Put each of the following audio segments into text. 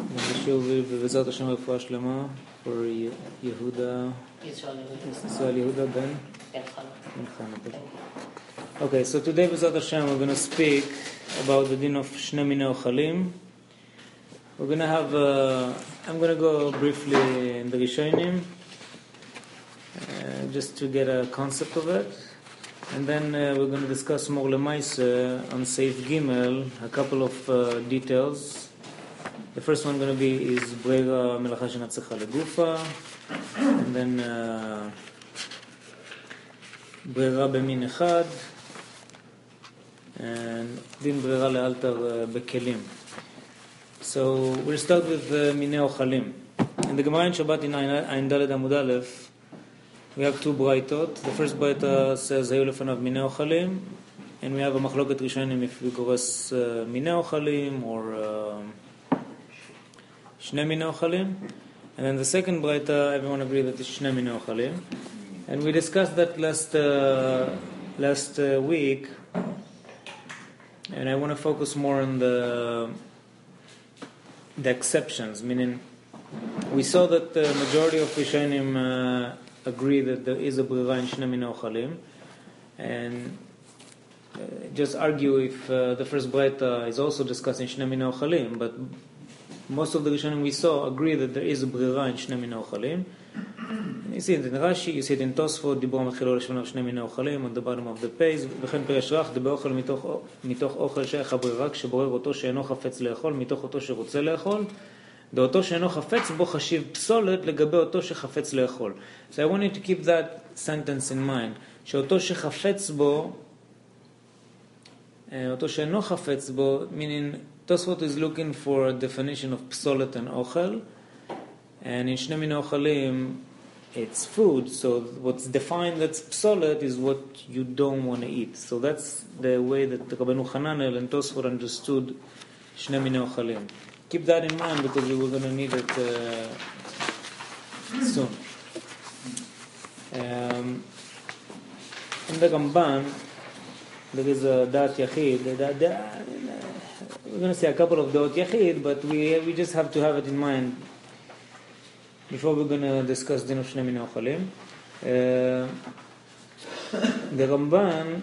בשיעור ובעזרת השם רפואה שלמה for יהודה, ישראל יהודה בן חנה. Okay, so today בעזרת השם we're going to speak about the din of שני מיני אוכלים. We're going to have, I'm going to go briefly in the Rishonim just to get a concept of it. And then we're going to discuss more lemaise on Seif Gimel, a couple of details. The first one going to be is Brera Melacha Shenatzcha Legufa, and then Brera Bemin Echad, and Din Brera Lealtar Bekelim. So we'll start with Minei Ochalim. In the Gemara in Shabbat in Ayin Daled Amud Aleph, we have two braitot. The first braita says Hayu lefanav Minei Ochalim, and we have a machloket Rishonim if we gores Minei Ochalim or Shnei Minei Ochalim. And then the second braita, everyone agreed that it's Shnei Minei Ochalim. And we discussed that last week, and I want to focus more on the exceptions, meaning we saw that the majority of Rishonim agree that there is a brira in Shnei Minei Ochalim, and just argue if the first braita is also discussing Shnei Minei Ochalim, but most of the Rishonim we saw agree that there is a brira in Shnei Minei Ochalim. You see it in Rashi, you see it in Tosfot, דיבור מתחילו לשמונה שני מיני אוכלים, on the bottom of the page, וכן פירש רך, דבר אוכל מתוך אוכל שייך הברירה, כשבורר אותו שאינו חפץ לאכול, מתוך אותו שרוצה לאכול, ואותו שאינו חפץ בו חשיב פסולת לגבי אותו שחפץ לאכול. So I want you to keep that sentence in mind, שאותו שחפץ בו, אותו שאינו חפץ בו, meaning Tosfot is looking for a definition of psolet and ochel, and in Shnei Minei Ochalim it's food, so what's defined as psolet is what you don't want to eat. So that's the way that Rabbeinu Hananel and Tosfot understood Shnei Minei Ochalim. Keep that in mind because we were going to need it soon. In the Ramban there is a Dat Yachid. We're going to say a couple of Dot Yachid, but we just have to have it in mind before we're going to discuss Din of Shnei Minei Ochalim. The Ramban,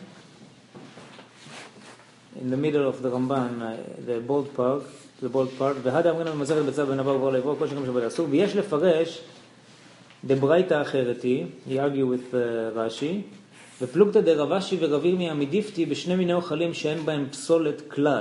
in the middle of the Ramban, the bold part, והדה אמרנו במסכת בצו בין עבר ועבר לעבור, כל שגם שבת אסור, ויש לפרש דברייתא אחרת היא, he argue with רש"י, ופלוגתא דרבשי ורב ירמיה מדיפתי בשני מיני אוכלים שאין בהם פסולת כלל.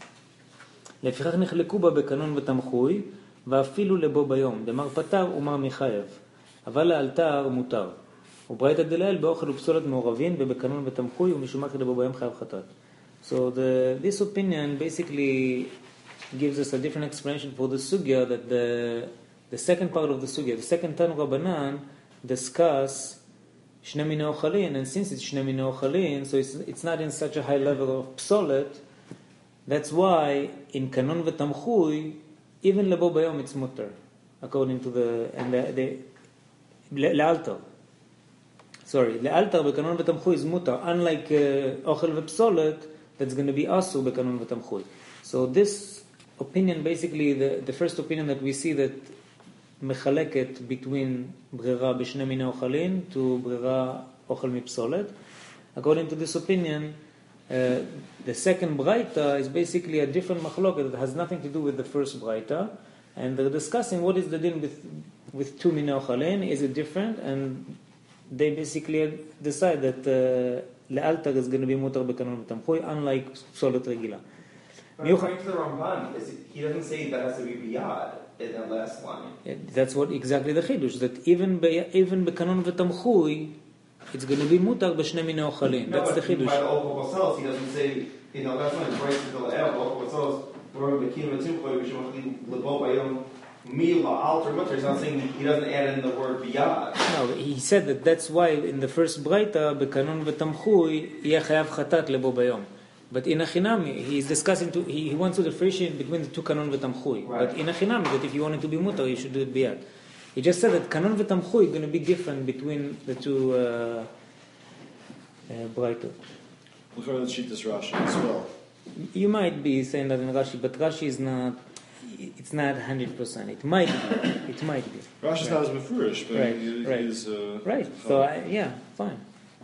לפיכך נחלקו בה בקנון ותמחוי, ואפילו לבו ביום, דמר פטר ומר מחייב, אבל לאלתר מותר. וברייתא דלעיל באוכל ופסולת מעורבים, ובקנון ותמחוי, ומשום מה לבו ביום חייב חטאת. So this opinion basically gives us a different explanation for the sugya, that the second part of the sugya, the second Tanu Rabbanan, discuss Shnei Minei Ochalim, and since it's Shnei Minei Ochalim, so it's not in such a high level of psolet. That's why in Kanon v'Tamchui, even lebo bayom it's mutter, according to the le'altar. Sorry, le'altar b'Kanon v'Tamchui is mutter, unlike ochel v'psolet that's going to be asur b'Kanon v'Tamchui. So this opinion, basically the first opinion that we see, that mechaleket between brera b'shnei minei ochalim to brera ochel mipsolet. According to this opinion, the second braita is basically a different machloket that has nothing to do with the first braita, and they're discussing what is the din with two minei ochalim. Is it different? And they basically decide that le'altar is going to be mutar b'kanon v'tamchui, unlike psolet regila. But according to the Ramban, he doesn't say that has to be biyad in the last line. That's what exactly the chidush, that even b'kanon v'tamchui, it's going to be mutar b'shnei minei ochalim. That's the chidush. By the Ochel Basalos, he doesn't say in the last line, right to the Le'el, the Ochel Basalos, we're b'kin v'timchoy, v'shemachli lebo bayom mila alter mutter. He's not saying, he doesn't add in the word biyad. No, he said that that's why in the first braita, b'kanon v'tamchui, yeh chayav chatat lebo bayom. But in Achinami, he's discussing, he wants to differentiate between the two Kanon v'Tamchui. Right. But in Achinami, that if you want it to be mutar, you should do it biyad. He just said that Kanon v'Tamchui is going to be different between the two braitot. We'll go to the Shittas Rashi as well. You might be saying that in Rashi, but Rashi is not it's not 100%. It might be. It might be. Rashi's not as mafurish, but Right, he right. is... Right. So, fine.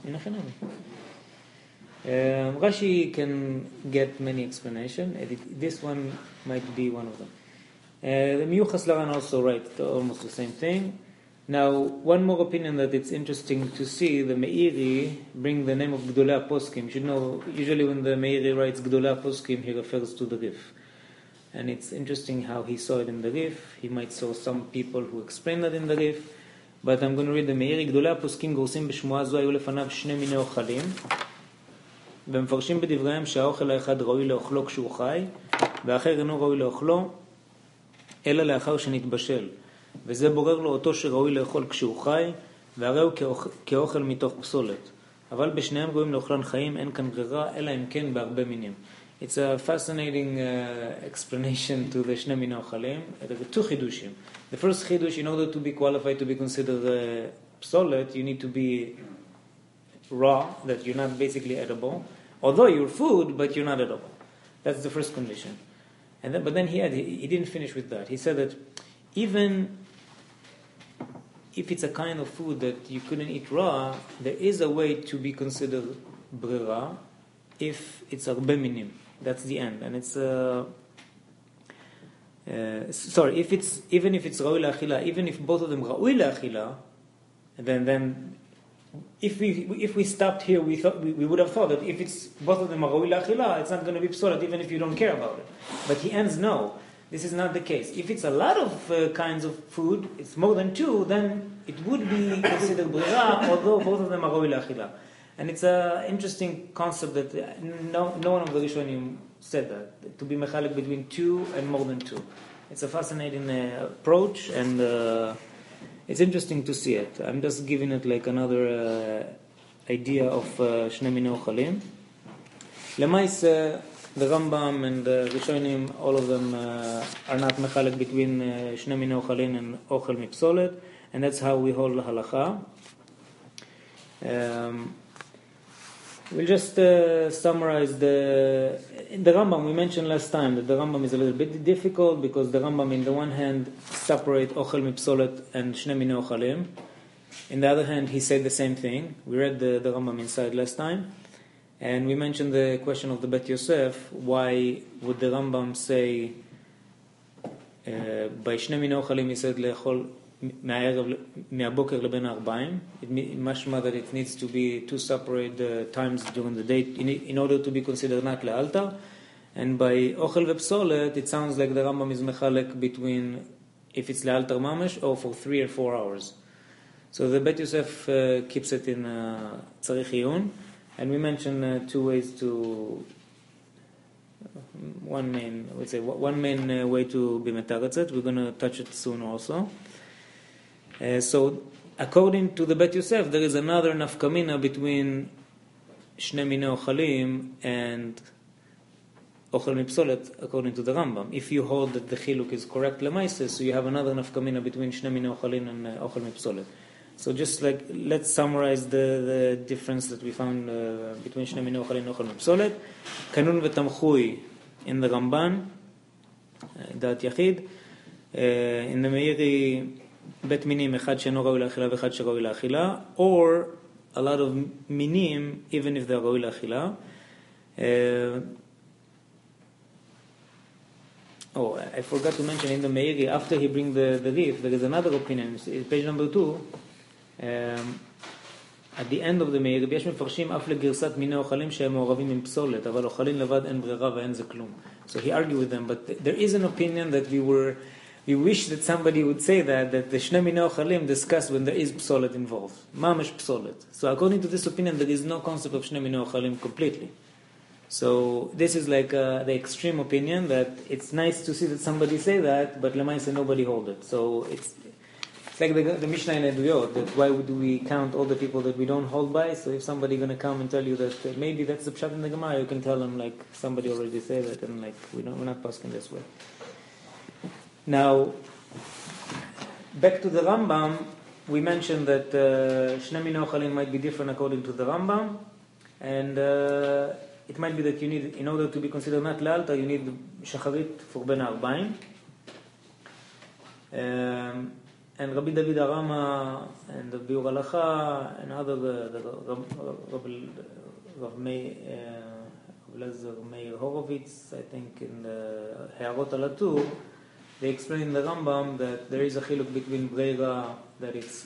Rashi can get many explanations. This one might be one of them. The Miyuchas Laran also write almost the same thing. Now, one more opinion that it's interesting to see, the Meiri bring the name of Gdolei Poskim. You should know, usually when the Meiri writes Gdolei Poskim, he refers to the Rif. And it's interesting how he saw it in the Rif. He might saw some people who explain that in the Rif. But I'm going to read the Meiri. גדולי הפוסקים גורסים בשמועה זו היו לפניו שני מיני אוכלים, ומפרשים בדבריהם שהאוכל האחד ראוי לאוכלו כשהוא חי, והאחר אינו ראוי לאוכלו, אלא לאחר שנתבשל. וזה בורר לו אותו שראוי לאכול כשהוא חי, והרי הוא כאוכל מתוך פסולת. אבל בשניהם ראויים לאוכלן חיים, אין כאן ברירה, אלא אם כן בהרבה מינים. It's a fascinating explanation to the Shnei Minei Ochalim. There are two chidushim. The first chidush, in order to be qualified to be considered psolet, you need to be raw, that you're not basically edible. Although you're food, but you're not edible. That's the first condition. But then he didn't finish with that. He said that even if it's a kind of food that you couldn't eat raw, there is a way to be considered brera if it's arbe minim. That's the end. And it's even if it's raui la'achila, even if both of them raui la'achila, then if we stopped here, we would have thought that if it's both of them are raui la'achila, it's not going to be psolat even if you don't care about it. But he ends no. This is not the case. If it's a lot of kinds of food, it's more than two, then it would be considered brera, although both of them are raui la'achila. And it's an interesting concept that no one of the Rishonim said that, to be mechalek between two and more than two. It's a fascinating approach, and it's interesting to see it. I'm just giving it like another idea of Shnei Minei Ochalim. Lemaise, the Rambam and the Rishonim, all of them are not mechalek between Shnei Minei Ochalim and Ochel Mipsolet, and that's how we hold the halacha. We'll just summarize the Rambam. We mentioned last time that the Rambam is a little bit difficult because the Rambam, in the one hand, separate Ochel Mipsolet and Shnei Minei Ochalim. In the other hand, he said the same thing. We read the Rambam inside last time. And we mentioned the question of the Bet Yosef. Why would the Rambam say, by Shnei Minei Ochalim he said, Le'echol מהבוקר לבין הארבעים, משמע that it needs to be two separate times during the day in order to be considered not לאלתר, and by אוכל ופסולת it sounds like the Rambam is מחלק between if it's לאלתר ממש or for 3 or 4 hours. So the Bet Yosef keeps it in צריך עיון, and we mentioned two ways to one main way to be metaretzet. We're going to touch it soon also. So, according to the Bet Yosef, there is another nafkamina between Shnei Minei Ochalim and Ochel Mipsolet, according to the Rambam. If you hold that the chiluk is correct lemaise, so you have another nafkamina between Shnei Minei Ochalim and Ochel Mipsolet. So, just like let's summarize the difference that we found between Shnei Minei Ochalim and Ochel Mipsolet. Kanun v'tamchui in the Ramban, Dat Yachid, in the Meiri. Bet minim echad she'eno raui la'achila v'echad she'raui la'achila, or a lot of minim even if they're raui la'achila. I forgot to mention in the Meiri, after he brings the Rif, there is another opinion. Page number 2. At the end of the Meiri, יש מפרשים אף לגרסת מיני אוכלים שהם מעורבים עם פסולת, אבל אוכלים לבד אין ברירה ואין זה כלום. So he argued with them, but there is an opinion that we wish that somebody would say that the Shnei Minei Ochalim discuss when there is psolet involved. Mamash psolet. So according to this opinion, there is no concept of Shnei Minei Ochalim completely. So this is like the extreme opinion that it's nice to see that somebody say that, but lemaise nobody hold it. So it's like the Mishnah in Eduyot, that why would we count all the people that we don't hold by? So if somebody going to come and tell you that maybe that's the pshat in the Gemara, you can tell them like somebody already said that, and like we're not passing this way. Now, back to the Rambam, we mentioned that Shnei Minei Ochalim might be different according to the Rambam, and it might be that you need, in order to be considered not le'alta, you need shacharit for ben arba'im, And Rabbi David Arama and the Biur Halacha and other Rav Meir Horovitz, I think in the He'arot al HaTur, they explain in the Rambam that there is a chiluk between Breira, that it's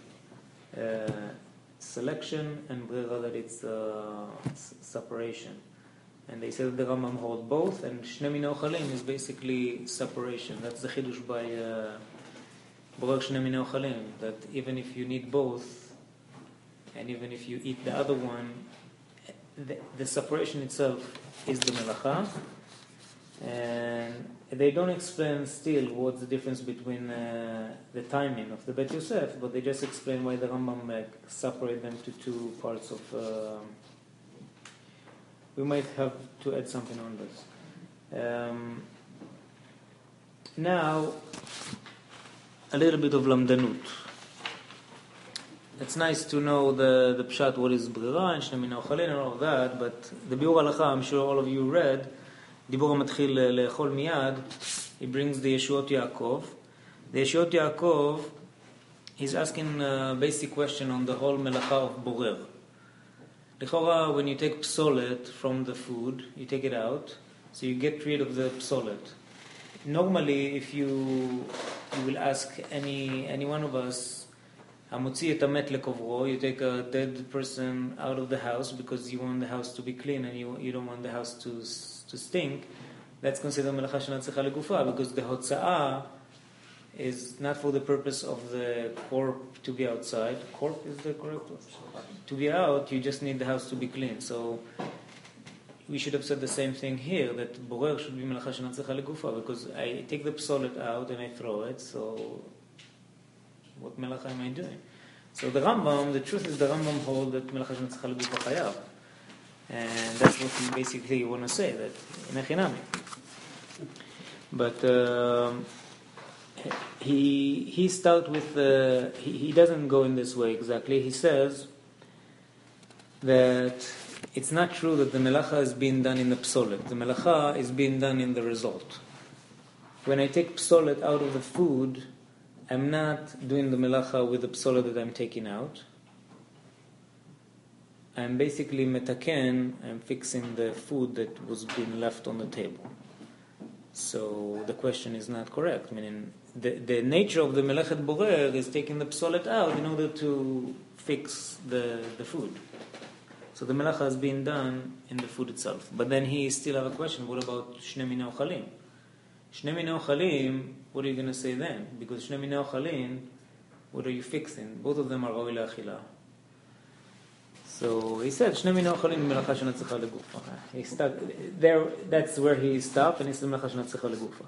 selection, and Breira, that it's separation. And they say that the Rambam holds both, and Shnei Minei Ochalim is basically separation. That's the chidush by Borech Shnei Minei Ochalim, that even if you need both, and even if you eat the other one, the separation itself is the melacha. And they don't explain still what's the difference between the timing of the Bet Yosef, but they just explain why the Rambam separate them to two parts of. We might have to add something on this. Now, a little bit of lamdanut. It's nice to know the pshat, what is brira and Shnei Minei Ochalin and all of that, but the Biur Halacha, I'm sure all of you read, Dibur HaMatchil Le'echol Miyad, he brings the Yeshuot Yaakov. The Yeshuot Yaakov, he's asking a basic question on the whole melacha of borer. L'chora, when you take psolet from the food, you take it out, so you get rid of the psolet. Normally, if you will ask any one of us, Hamotzi et hamet lekovro, you take a dead person out of the house because you want the house to be clean and you don't want the house to stink. That's considered melacha she'eina tzricha legufa, because the hotza'ah is not for the purpose of the corp to be outside. Corp is the correct word? To be out, you just need the house to be clean. So we should have said the same thing here, that borer should be melacha she'eina tzricha legufa, because I take the psolet out and I throw it, so what melacha am I doing? So the Rambam, the truth is the Rambam holds that melacha she'eina tzricha legufa chayav. And that's what we basically want to say, that nechinami. But he starts with he doesn't go in this way exactly. He says that it's not true that the melacha is being done in the psolet. The melacha is being done in the result. When I take psolet out of the food, I'm not doing the melacha with the psolet that I'm taking out. I'm basically metaken, I'm fixing the food that was being left on the table. So the question is not correct. Meaning the nature of the melechet borer is taking the psolet out in order to fix the food. So the melacha is being done in the food itself. But then he still have a question, what about Shnei Minei Ochalim? Shnei Minei Ochalim, what are you going to say then? Because Shnei Minei Ochalim, what are you fixing? Both of them are Raoi Le'achila. So he said, Shnei Minei Ochalim melacha she'eina tzricha legufa. He stuck there. That's where he stopped, and he said melacha she'eina tzricha legufa.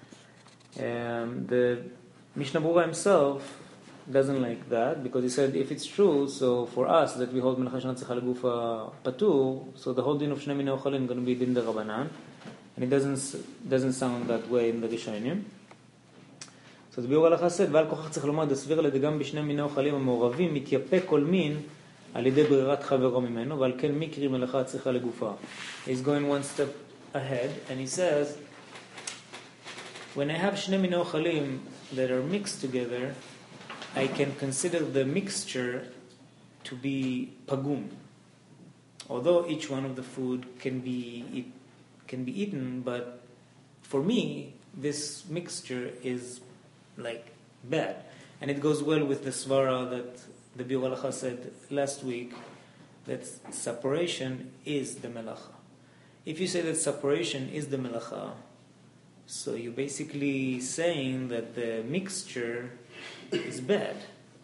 The Mishnah Berurah himself doesn't like that, because he said if it's true, so for us that we hold melacha she'eina tzricha legufa patur, so the whole din of Shnei Minei Ochalim is going to be din derabanan, and it doesn't sound that way in the Rishonim. So the Biur Halacha said, ועל כוכך צריך לומר דסביר לדגם בשני מיני אוכלים המעורבים מתייפה כל מין על ידי ברירת חברו ממנו, ועל כן מקרי מלאכה צריכה לגופה. He's going one step ahead, and he says, when I have שני מיני אוכלים that are mixed together, I can consider the mixture to be pagum. Although each one of the food can be eaten, but for me, this mixture is like bad. And it goes well with the svara that the Biur Halacha said last week, that separation is the melacha. If you say that separation is the melacha, so you're basically saying that the mixture is bad.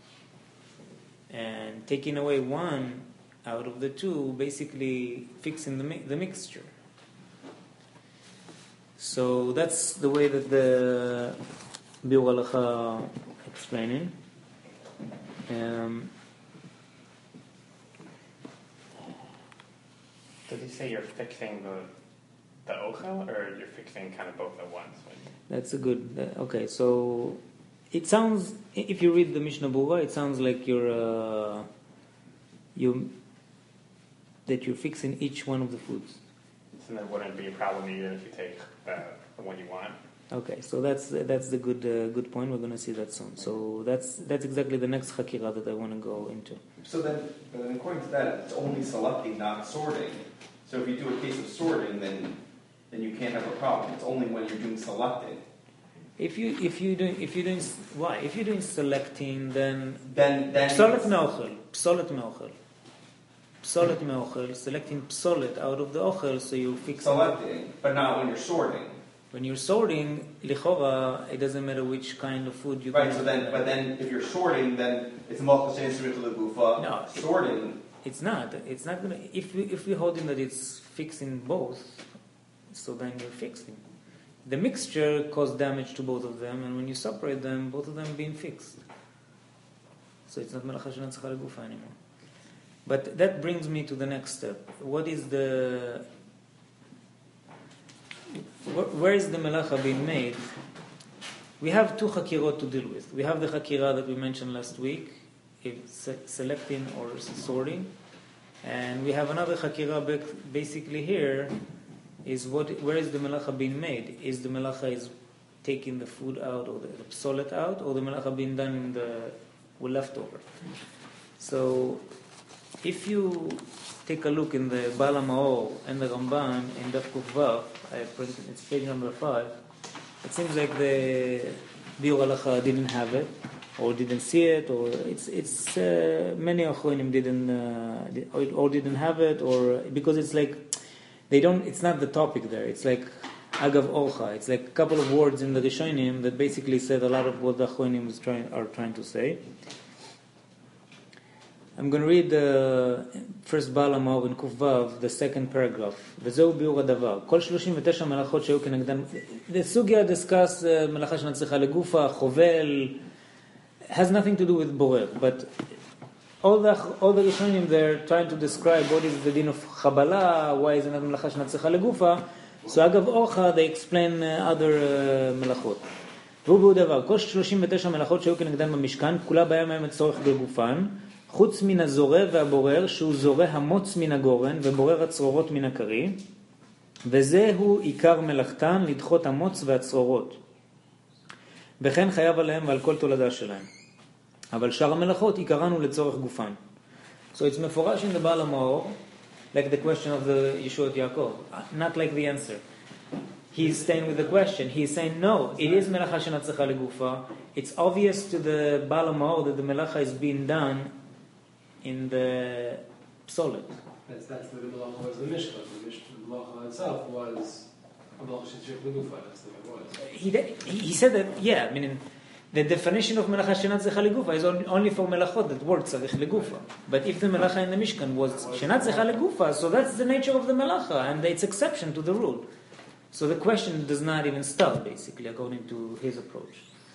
And taking away one out of the two, basically fixing the mixture. So that's the way that the Biur Halacha explaining. Did he say you're fixing the ochel, or you're fixing kind of both at once? That's a good. Okay, so it sounds, if you read the Mishnah Berurah, it sounds like you're fixing each one of the foods. So there wouldn't be a problem either if you take the one you want. Okay, so that's the good point. We're going to see that soon. So that's exactly the next hakira that I want to go into. So then according to that, it's only selecting, not sorting. So if you do a case of sorting, then you can't have a problem. It's only when you're doing selecting. If you're doing why? If you're doing selecting, then psolet me'ochel, selecting psolet out of the ochel, so you fix selecting, but not when you're sorting. When you're sorting, lichora, it doesn't matter which kind of food you. Right. So then, if you're sorting, then it's malchus instrument to the gufa. No, sorting. It's not. It's not gonna. If we're holding that it's fixing both, so then you're fixing. The mixture caused damage to both of them, and when you separate them, both of them being fixed. So it's not melacha she'eina tzricha legufa anymore. But that brings me to the next step. What is the? Where is the melacha being made? We have two hakirot to deal with. We have the hakira that we mentioned last week, selecting or sorting, and we have another hakira basically here. Where is the melacha being made? Is the melacha is taking the food out or the psolet out, or the melacha being done in the leftover? So, if you take a look in the Baal HaMaor and the Ramban in Daf Kuf Vav, I printed it's page number 5. It seems like the Biur Halacha didn't have it, or didn't see it, or it's many Achronim didn't have it, or because it's like. It's not the topic there. It's like Agav Orcha. It's like a couple of words in the Rishonim that basically said a lot of what the Achronim are trying to say. I'm going to read the first Baal HaMaor in Kuf Vav, the second paragraph. וזהו ביאור הדבר. כל 39 מלאכות שהיו כנגדן. The sugya discuss מלאכה שאינה צריכה לגופה, חובל, has nothing to do with borer, but all the Rishonim there trying to describe what is the din of Chabala, why is it not melacha she'eina tzricha legufa. So Agav Orcha, they explain other מלאכות. והוא ביאור דבר, כל 39 מלאכות שהיו כנגדן במשכן, כולה בהם היה צורך בגופן, חוץ מן הזורע והבורר, שהוא זורע המוץ מן הגורן ובורר הצרורות מן הקרי, וזהו עיקר מלאכתן, לדחות המוץ והצרורות. וכן חייב עליהם ועל כל תולדה שלהם. אבל שאר המלאכות עיקרן הוא לצורך גופן. So it's מפורש in the Baal HaMaor, like the question of the Yeshuot Yaakov, not like the answer. He's staying with the question. He's saying, no, it is melacha she'eina tzricha legufa. It's obvious to the Baal HaMaor that the melacha is being done in the psolet. That's the melacha was the Mishkan. The melacha itself was a melacha she'eina tzricha legufa. That's the way it was. He said that, yeah, meaning the definition of melacha she'eina tzricha legufa is only for melachot that word tzarich legufa. But if the melacha in the Mishkan was she'eina tzricha legufa, so that's the nature of the melacha, and it's exception to the rule. So the question does not even start, basically, according to his approach.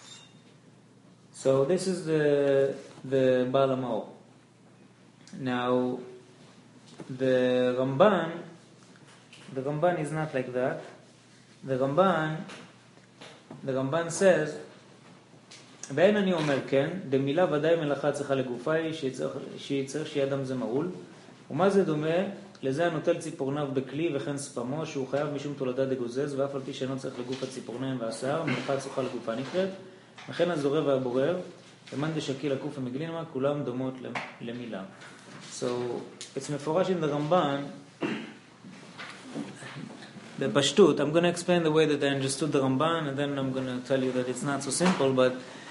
So this is the Baal HaMaor. Now, the Ramban is not like that. The Ramban says, ואין אני אומר כן, דמילה ודאי מלאכה צריכה לגופה היא שהיא צריך שיהיה אדם זה מעול, ומה זה דומה? לזה הנוטל ציפורניו בכלי וכן ספמו, שהוא חייב משום תולדה דגוזז, ואף על פי שאינו צריך לגוף הציפורניים והשיער, מלאכה צריכה לגופה נקראת, וכן הזורע והבורר, למאן דשקיל הקוף ומגלינמה, כולם דומות למילה. So, it's מפורש in the Ramban, the Pashtut. I'm going to explain the way that I understood the Ramban, and then I'm going to tell you that it's not so simple, but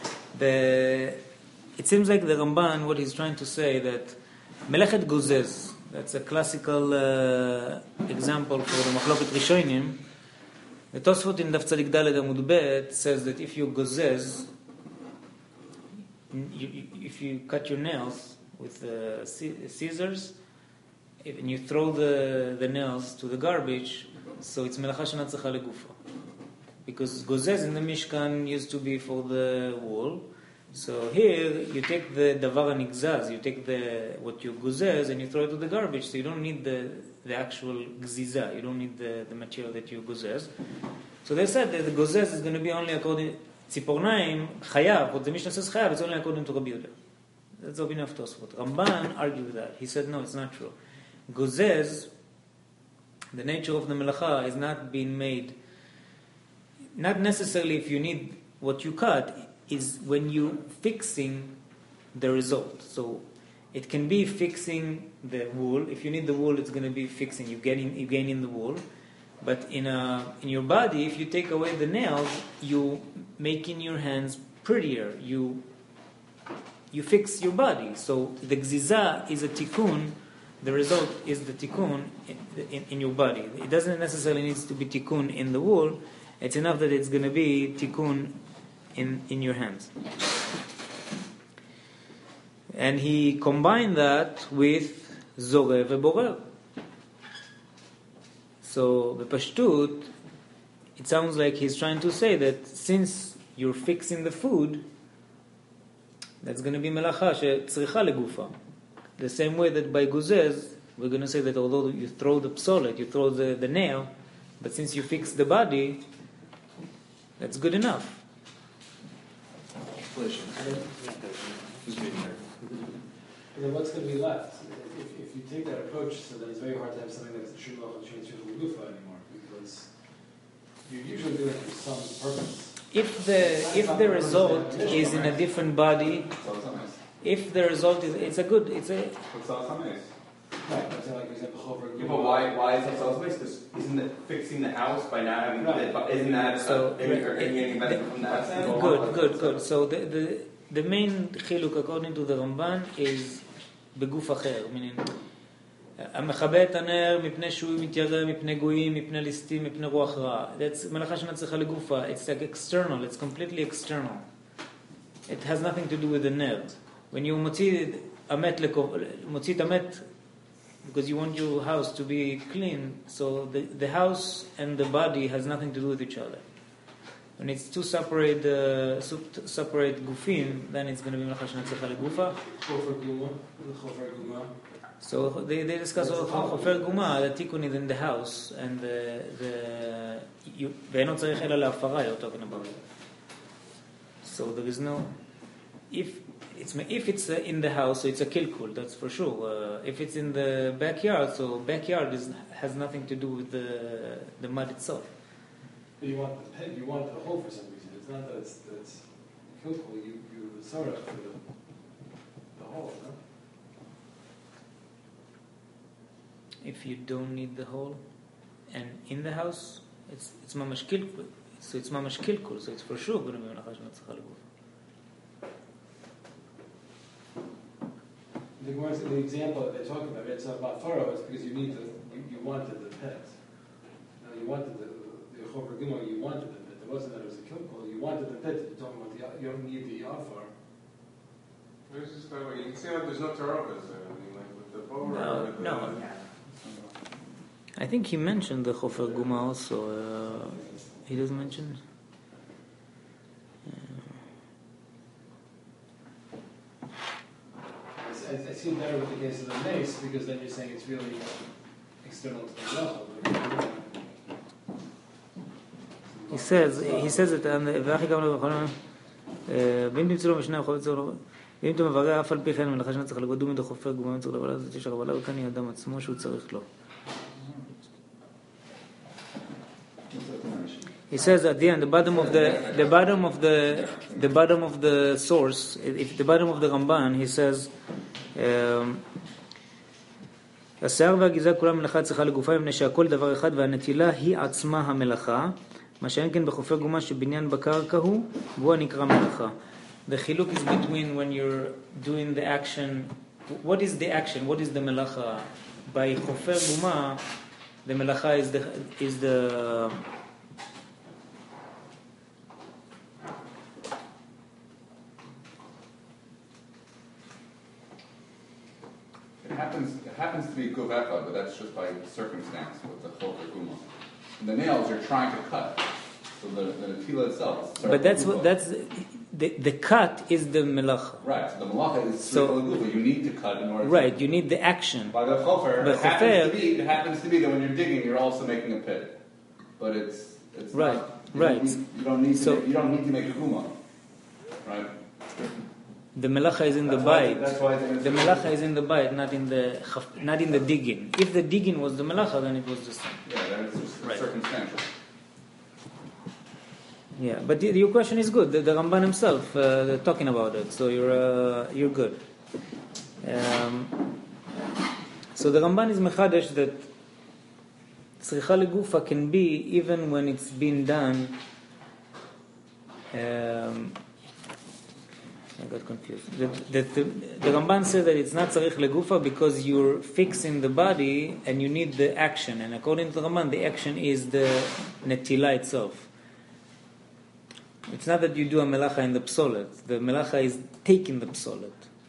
it seems like the Ramban, what he's trying to say, that Melechet Gozez, that's a classical example for the Machlokes Rishonim. The Tosfot in Daf Tzadik Daled Amud Bet says that if you gozez, if you cut your nails with scissors, and you throw the nails to the garbage, so it's melacha she'eina tzricha legufa. Because gozez in the Mishkan used to be for the wool. So here you take the davar hanigzaz, you take what you gozez and you throw it to the garbage. So you don't need the actual gziza, you don't need the material that you gozez. So they said that the gozez is going to be only according Tzipornaim chayav. What the Mishnah says chayav, it's only according to Rabbi Yehuda. That's the opinion of Tosfot. Ramban argued with that. He said no, it's not true. Gozez, the nature of the melacha is not being made. not necessarily if you need what you cut, is when you fixing the result. So it can be fixing the wool. If you need the wool, it's going to be fixing. You gain in the wool. But in your body, if you take away the nails, you making your hands prettier. You fix your body. So the gziza is a tikkun. The result is the tikkun in your body. It doesn't necessarily need to be tikkun in the wool. It's enough that it's going to be tikkun in your hands. And he combined that with zoreh veborer. So the Pashtut, it sounds like he's trying to say that since you're fixing the food, that's going to be melacha shetzricha legufa. The same way that by guzez, we're going to say that although you throw the psolet, you throw the nail, but since you fix the body, that's good enough. And then what's going to be left? If you take that approach, so then it's very hard to have something that's a shulach and change to lufa anymore, because you're usually doing it for some purpose. If the result is in a different body, if the result is, it's a. Right, I'm saying, like, for example, chover. Yeah, but why is that so space? Because isn't it fixing the house by not having isn't that any benefit from that? Good. So the main chiluk according to the Ramban is בגוף אחר, meaning המכבה את הנר מפני שהוא מתיירא, מפני גויים, מפני ליסטים, מפני רוח רע. That's מלאכה שאינה צריכה לגופה. It's like external, it's completely external. It has nothing to do with the ner. When you מוציא את המת, because you want your house to be clean, so the house and the body has nothing to do with each other. When it's two separate gufim, then it's going to be melacha she'ena tzricha legufah. Chofer guma. So they discuss chofer guma. The tikkun is in the house, and ואינו צריך אלא להפרה. You're talking about. So there is no. If it's in the house, so it's a kilkul. That's for sure. If it's in the backyard, so backyard has nothing to do with the mud itself. But you want the pit, you want the hole for some reason. It's not that it's kilkul. You sorrow for the hole, no? If you don't need the hole, and in the house, it's mamash kilkul. So it's mamash kilkul. So it's for sure going to be melacha she'ena tzricha legufah. The example that they're talking about, it's about furrow. It's because you wanted the pit. You wanted the chofer guma. You wanted the pit. It wasn't that it was a kilkul. You wanted the pit. You're talking about you don't need the yafar. It's just that way. You can see like there's no tarokas there. I mean, like with the bow. No. I think he mentioned the chofer guma also. He doesn't mention. I see better with the case of the mace because then you're saying it's really external to the level. He says it, ואחי גם לא יכולים, ואם תמצאו לו משנה, יכול לצור לו, ואם אתה מברר אף על פי כן, מלאכה שאינה צריכה לגודו מדו חופר גומה מצור לבלה, זאת יש הרבלה, וכאן היא אדם עצמו שהוא צריך לו. He says at the end, the bottom of the source, if the bottom of the Ramban, he says, השיער והגזע כולם מלאכה צריכה לגופה, מפני שהכל דבר אחד, והנטילה היא עצמה המלאכה, מה שאין כן בחופר גומה שבניין בקרקע הוא, והוא הנקרא מלאכה. The chiluk is between when you're doing the action, what is the action, what is the melacha? By chofer guma, the melacha is the It happens to be guveka, but that's just by circumstance with the chofer guma. The nails you're trying to cut, so the tefillah itself. But that's the cut is the melacha. Right. So the melacha is gufa. You need to cut in order. Right. You need the action. By the chofer, it happens to be that when you're digging, you're also making a pit, but it's right. Not, right. You don't need to make a guma, right? The melacha is in the bite. The melacha is in the bite, not in the digging. If the digging was the melacha, then it was the same. Yeah, then it's just circumstantial. Yeah, but your question is good. The Ramban himself talking about it, so you're good. So the Ramban is mechadesh that tzricha legufa can be even when it's been done. I got confused. The Ramban says that it's not tzarich legufa because you're fixing the body and you need the action. And according to the Ramban, the action is the netila itself. It's not that you do a melacha in the psolet. The melacha is taking the psolet.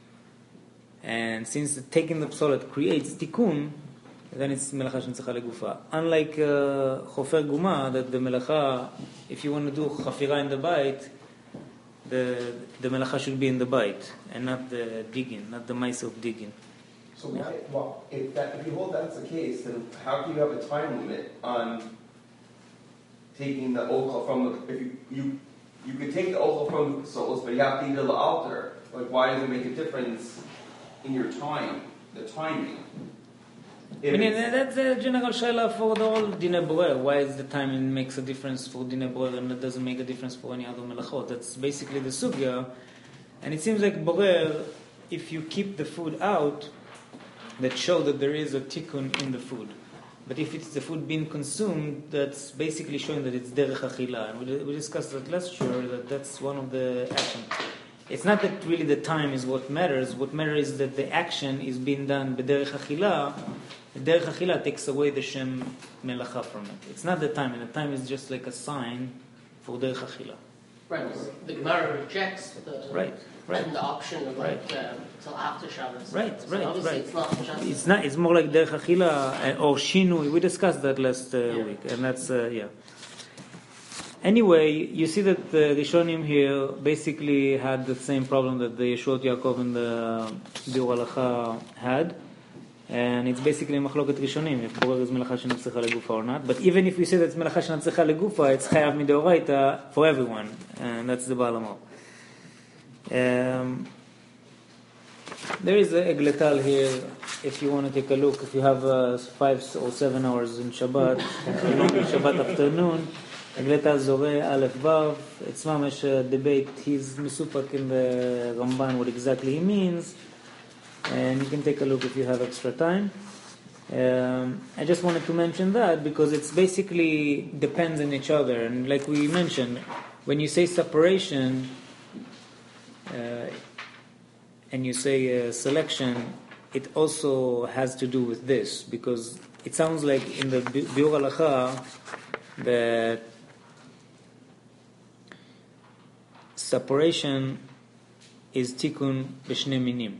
And since taking the psolet creates tikkun, then it's melacha shenetzricha legufa. Unlike chofer guma, that the melacha, if you want to do chafira in the bite, the melacha should be in the bite and not the digging, not the mice of digging. So why? Well, if you hold that's the case, then how can you have a time limit on taking the ochel from the? If you could take the ochel from the solos, but you have to eat the altar. Like, why does it make a difference in your time, the timing? I mean, that's a general shaila for the whole Dinei Borer. Why is the timing makes a difference for Dinei Borer and it doesn't make a difference for any other melachot? That's basically the sugya. And it seems like Borer, if you keep the food out, that show that there is a tikkun in the food. But if it's the food being consumed, that's basically showing that it's derech achila. And we discussed that last year, that that's one of the actions. It's not that really the time is what matters. What matters is that the action is being done b'derech achila. Derech achila takes away the shem melacha from it. It's not the time, and the time is just like a sign for derech achila. Right. The Gemara rejects the the option of like till after Shabbos. Right. Obviously, it's not just. It's not. It's more like derech achila or shinui. We discussed that last week, and that's yeah. Anyway, you see that the Rishonim here basically had the same problem that the Yeshuot Yaakov and the Biur Halacha had. And it's basically machloket Rishonim, if Borer is melacha shenetzricha legufa or not. But even if we say that it's melacha shenetzricha legufa, it's chayav mideoraita for everyone. And that's the Baal HaMaor. There is a egletal here, if you want to take a look. If you have 5 or 7 hours in Shabbat, Shabbat afternoon, Egletal Zoreh Aleph Vav, it's mamash debate. He's misufak in the Ramban what exactly he means, and you can take a look if you have extra time. I just wanted to mention that because it's basically depends on each other, and like we mentioned, when you say separation and you say selection, it also has to do with this, because it sounds like in the Biur Halacha that separation is tikkun b'shnei minim.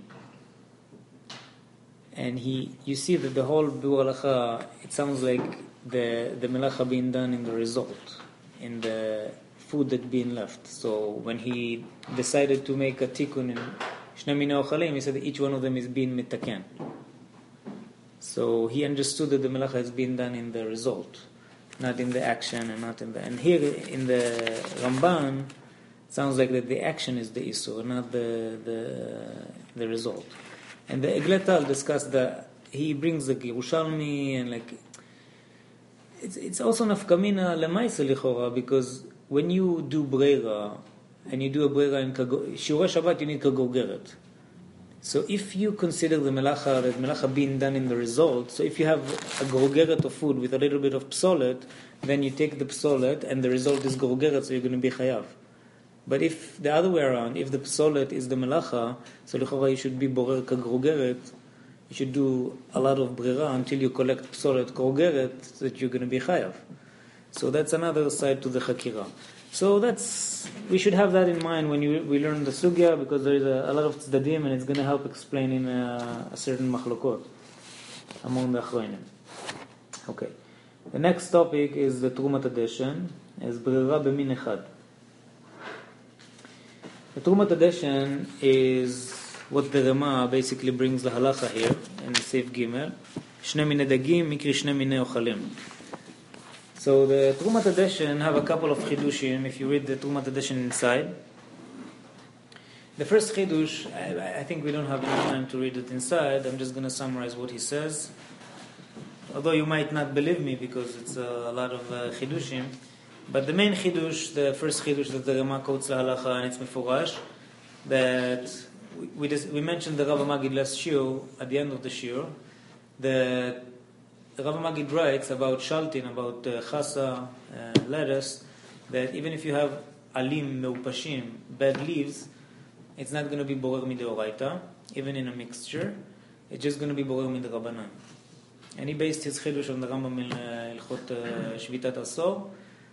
And you see that the whole Biur Halacha, it sounds like the melacha being done in the result, in the food that being left. So when he decided to make a tikkun in Shnei Minei Ochalim, he said that each one of them is being mitaken. So he understood that the melacha is being done in the result, not in the action, and not in the. And here in the Ramban, it sounds like that the action is the isur, not the result. And the Egletal discussed that he brings the Yerushalmi, and like it's also nafkamina lemaisa lichora, because when you do breira and you do a breira in Shiurei Shabbat, you need kagorgeret. So if you consider the melacha being done in the result, so if you have a gorgeret of food with a little bit of psolet, then you take the psolet and the result is gorgeret, so you're going to be chayav. But if the other way around, if the psolet is the melacha, so l'chora you should be borer kagorgeret, you should do a lot of brera until you collect psolet gorgeret, so that you're going to be chayav. So that's another side to the chakira. So we should have that in mind when we learn the sugya, because there is a lot of tzdadim, and it's going to help explain in a certain machlokot among the achronim. Okay. The next topic is the Trumat Hadeshen, as brera b'min echad. The Trumat Hadeshen is what the Rama basically brings the halacha here in Seif Gimel. Shnei minei dagim mikri shnei minei ochalim. So the Trumat Hadeshen have a couple of chidushim if you read the Trumat Hadeshen inside. The first chidush, I think we don't have enough time to read it inside. I'm just going to summarize what he says. Although you might not believe me because it's a lot of chidushim. But the main chidush, the first chidush that the Rama quotes lahalacha and it's mefurash, that we mentioned the Rav Magid last shiur, at the end of the shiur, the Rav Magid writes about shaltin, about chasa, lettuce, that even if you have alim meupashim, bad leaves, it's not going to be borer mideoraita, even in a mixture. It's just going to be borer midrabanan. And he based his chidush on the Rambam in Ilchot Shvitat Asor.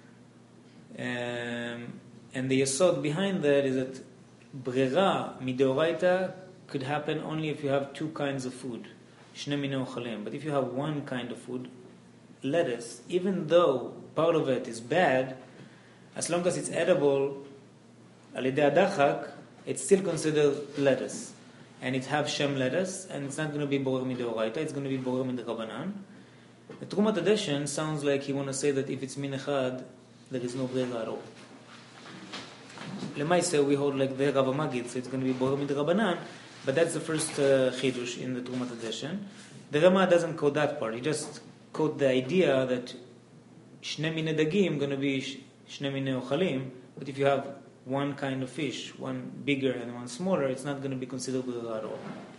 And the yesod behind that is that brera mideoraita could happen only if you have two kinds of food, shne minei ochalim. But if you have one kind of food, lettuce, even though part of it is bad, as long as it's edible, al yedei adachak, it's still considered lettuce. And it have shem lettuce, and it's not going to be borer mideoraita, it's going to be borer midrabanan. The Trumat Adeshen sounds like he want to say that if it's min echad, there is no brera at all. Lemaise, we hold like the Rav Magid, so it's going to be borer midrabanan, but that's the first chidush in the Trumat Adeshen. The Rama doesn't quote that part, he just quote the idea that shne minei dagim going to be shne minei ochalim, but if you have one kind of fish, one bigger and one smaller, it's not going to be considered brera at all.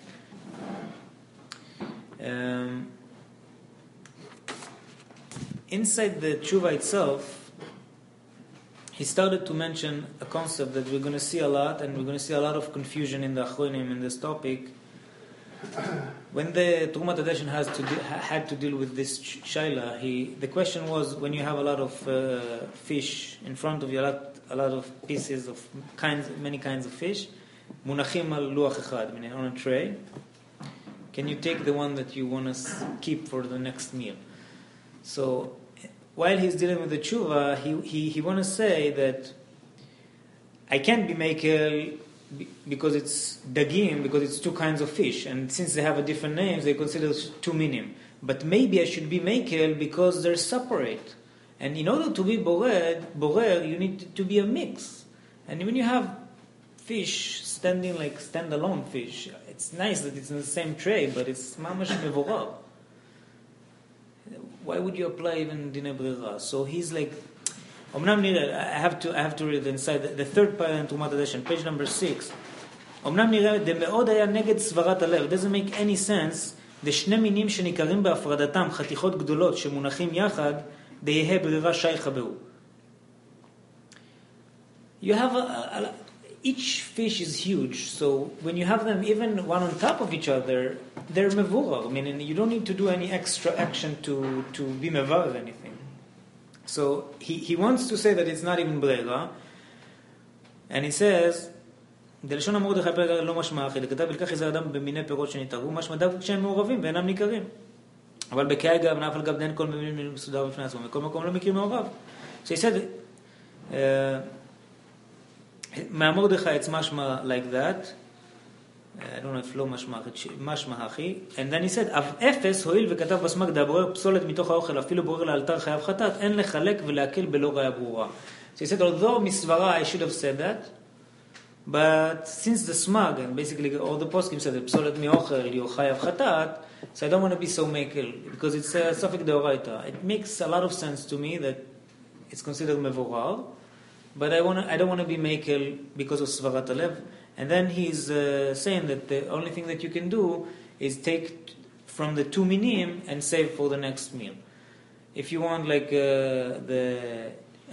Inside the tshuva itself, he started to mention a concept that we're going to see a lot, and we're going to see a lot of confusion in the Achronim in this topic. When the Trumat Adeshen had to deal with this shaila, the question was, when you have a lot of fish in front of you, a lot of pieces of many kinds of fish, munachim al luach echad, meaning on a tray, can you take the one that you want to keep for the next meal? So while he's dealing with the tshuva, he want to say that I can't be makel because it's dagim, because it's two kinds of fish, and since they have a different names, they consider two minim. But maybe I should be makel because they're separate. And in order to be borer, you need to be a mix. And when you have fish standing like standalone fish, it's nice that it's in the same tray, but it's mamash mevorav. Why would you apply even dinei brera? So he's like, Omnam nireh, I have to read inside the third part in Trumat Adeshen, page number 6. Omnam nireh demeod haya neged svarat halev. It doesn't make any sense. The shne minim שניקרים בהפרדתם חתיכות גדולות שמונחים יחד, דהה ברירה שייכה בהו. You have each fish is huge, so when you have them even one on top of each other, they're mevurar, meaning you don't need to do any extra action to be mevar anything. So he wants to say that it's not even brera, and he says, דלשון המרדכי פרק לא משמע אחי, לכתב ולקח איזה אדם במיני פירות שנתערבו, משמע דווקא כשהם מעורבים ואינם ניכרים. אבל בקאי גב נף על גב דין כל מיני מסודר בפני עצמו, מכל מקום לא מכיר מעורב. So he said, מהמרדכי it's משמע like that, I don't know if לא משמע אחי, and then he said, אפס הועיל וכתב בסמק דבורר פסולת מתוך האוכל, אפילו בורר לאלתר חייב חטאת, אין לחלק ולהקל בלא ראיה ברורה. So he said, although מסברה I should have said that, but since the smug, and basically all the poskim said that psolet miochel yochayav chatat, so I don't want to be so mekel, because it's a safek deoraita. It makes a lot of sense to me that it's considered mevorar, but I don't want to be mekel because of svarat alev. And then he's saying that the only thing that you can do is take from the two minim and save for the next meal. If you want like the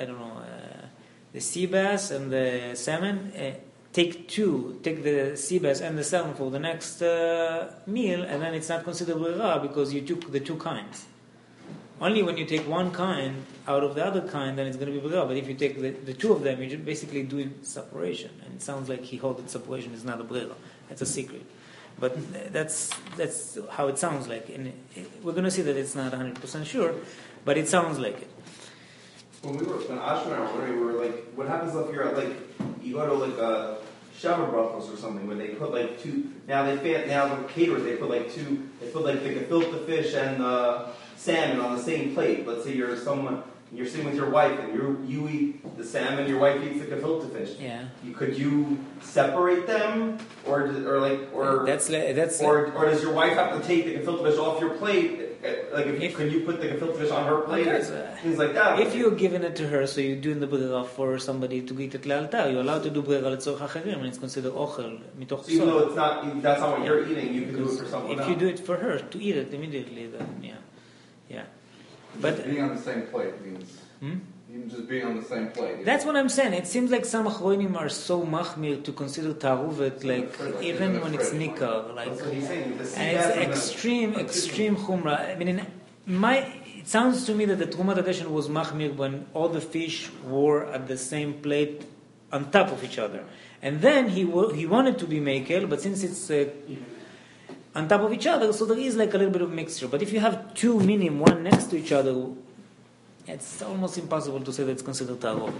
sea bass and the salmon, take the sea bass and the salmon for the next meal, and then it's not considered brera because you took the two kinds. Only when you take one kind out of the other kind, then it's going to be brera. But if you take the two of them, you're basically doing separation. And it sounds like he holds that separation is not a brera. That's a secret. But that's how it sounds like. And we're going to see that it's not 100% sure, but it sounds like it. When Ash and I were wondering, we were like, what happens if you're like, you go to like a Shabbat brachos or something where they put like two, now the caterers, they put like the gefilte fish and the salmon on the same plate. Let's say you're sitting with your wife and you eat the salmon, your wife eats the gefilte fish. Yeah. Could you separate them, or does your wife have to take the gefilte fish off your plate like can you put the gefilte fish on her plate or things like that? If you're giving it to her, so you're doing the brera for somebody to eat it לאלתר, you're allowed to do brera לצורך אחרים, and it's considered אוכל מתוך So even though that's not what you're eating, you can do it for someone else. If you do it for her to eat it immediately, then yeah. But being on the same plate means even just being on the same plate. That's what I'm saying. It seems like some achronim are so machmir to consider taruvet, like even when it's nikar, like, That's what he's saying. The and it's extreme chumrah. I mean, it sounds to me that the Trumat Hadeshen was machmir when all the fish were at the same plate on top of each other, and then he wanted to be mekel, but since it's on top of each other, so there is like a little bit of mixture. But if you have two minim, one next to each other, it's almost impossible to say that it's considered tarov.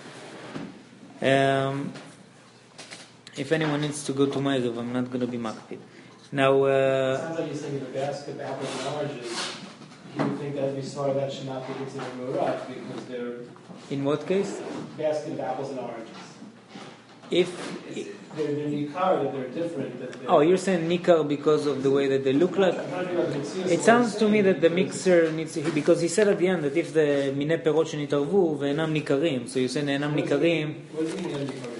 If anyone needs to go to Ma'ariv, I'm not going to be makpid. Now, sounds like you're saying the basket of apples and oranges. You would think that that should not be considered murad because they're in what case? basket of apples and oranges. If they're nikar, that they're different. you're saying nikar because of the way that they look like? It sounds to me that the mixer needs to, because he said at the end that if the מיני פירות שנתערבו ואינם ניכרים, so you say אינם ניכרים. What does it mean אינם ניכרים?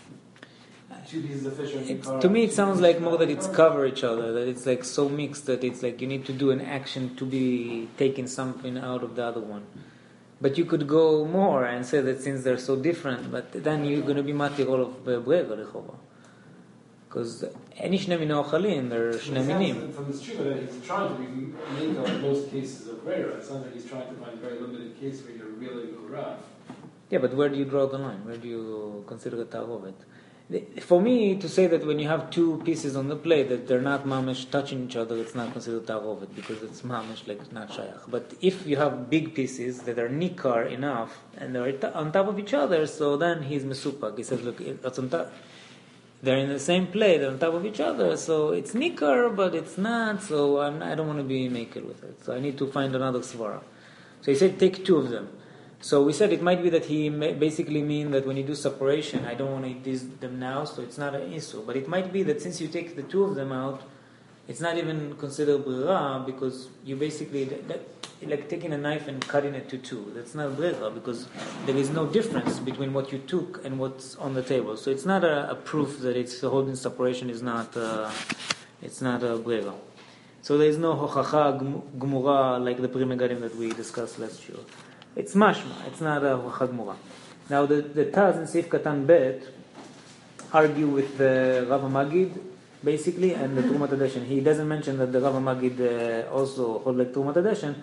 Two pieces of fish are nikar. To me it sounds like more that it's cover each other, that it's like so mixed that it's like you need to do an action to be taking something out of the other one. But you could go more and say that since they're so different, but then you're going to be matir all of brega lechova. Because any shne minei ochalin, they're shne minim. From this tree that he's trying to be mingo in most cases of brera. It sounds like he's trying to find a very limited case where you're really murad. Yeah, but where do you draw the line? Where do you consider a tarovet? For me, to say that when you have two pieces on the plate that they're not mamish touching each other, it's not considered tarovet because it's mamish, like not shayach. But if you have big pieces that are nikar enough and they're on top of each other, so then he's mesupak. He says, look, it's on top. They're in the same plate, they're on top of each other, so it's nikar, but it's not. So I don't want to be makel with it. So I need to find another svara. So he said, take two of them. So we said it might be that he basically mean that when you do separation, I don't want to eat them now, so it's not an issue. But it might be that since you take the two of them out, it's not even considered brera because you basically like taking a knife and cutting it to two. That's not brera because there is no difference between what you took and what's on the table. So it's not a proof that it's holding separation is not it's not a brera. So there is no hochacha gmura like the Pri Megadim that we discussed last year. It's mashma, it's not a hochacha gmura. Now the Taz and Seif Katan Bet argue with the Rav Magid basically and the Trumat Hadeshen. He doesn't mention that the Rav Magid also hold like Trumat Hadeshen.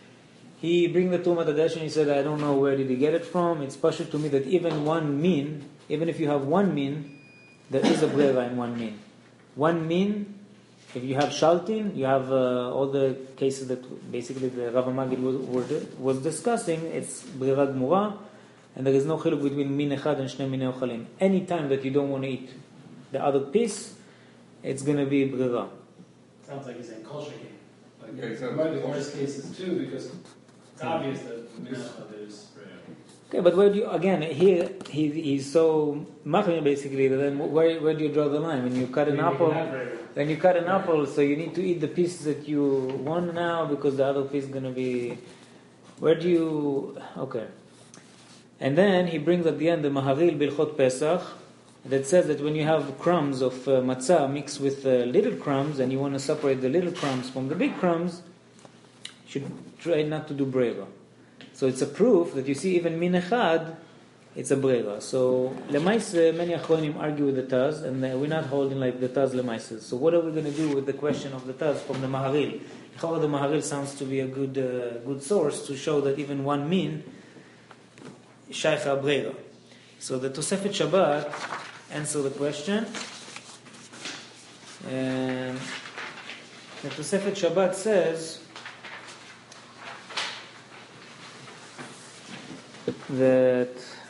He bring the Trumat Hadeshen. He said, I don't know where did he get it from. It's pashut to me that even one min, even if you have one min, there is a brera in one min. One min. If you have shaltin, you have all the cases that basically the Rav Magid was discussing. It's brera gmura, and there is no chiluk between min echad and shne minei ochalim. Any time that you don't want to eat the other piece, it's going to be brera. Sounds like he's saying kol shekin. Like Yeah, there might be worse cases too because it's obvious that there's brera. Okay, but where do you again? Here he's so machmir basically. Then where do you draw the line when you cut an apple? When you cut an apple, so you need to eat the piece that you want now because the other piece is going to be. Where do you? Okay, and then he brings at the end the Maharil Bilchot Pesach that says that when you have crumbs of matzah mixed with little crumbs and you want to separate the little crumbs from the big crumbs, you should try not to do brera. So it's a proof that you see even min echad, it's a brera. So lemaise, many achronim argue with the Taz, and we're not holding like the Taz lemaise. So what are we going to do with the question of the Taz from the Maharil? How the Maharil sounds to be a good source to show that even one min shaycha brera. So the Tosefet Shabbat answer the question. And the Tosefet Shabbat says that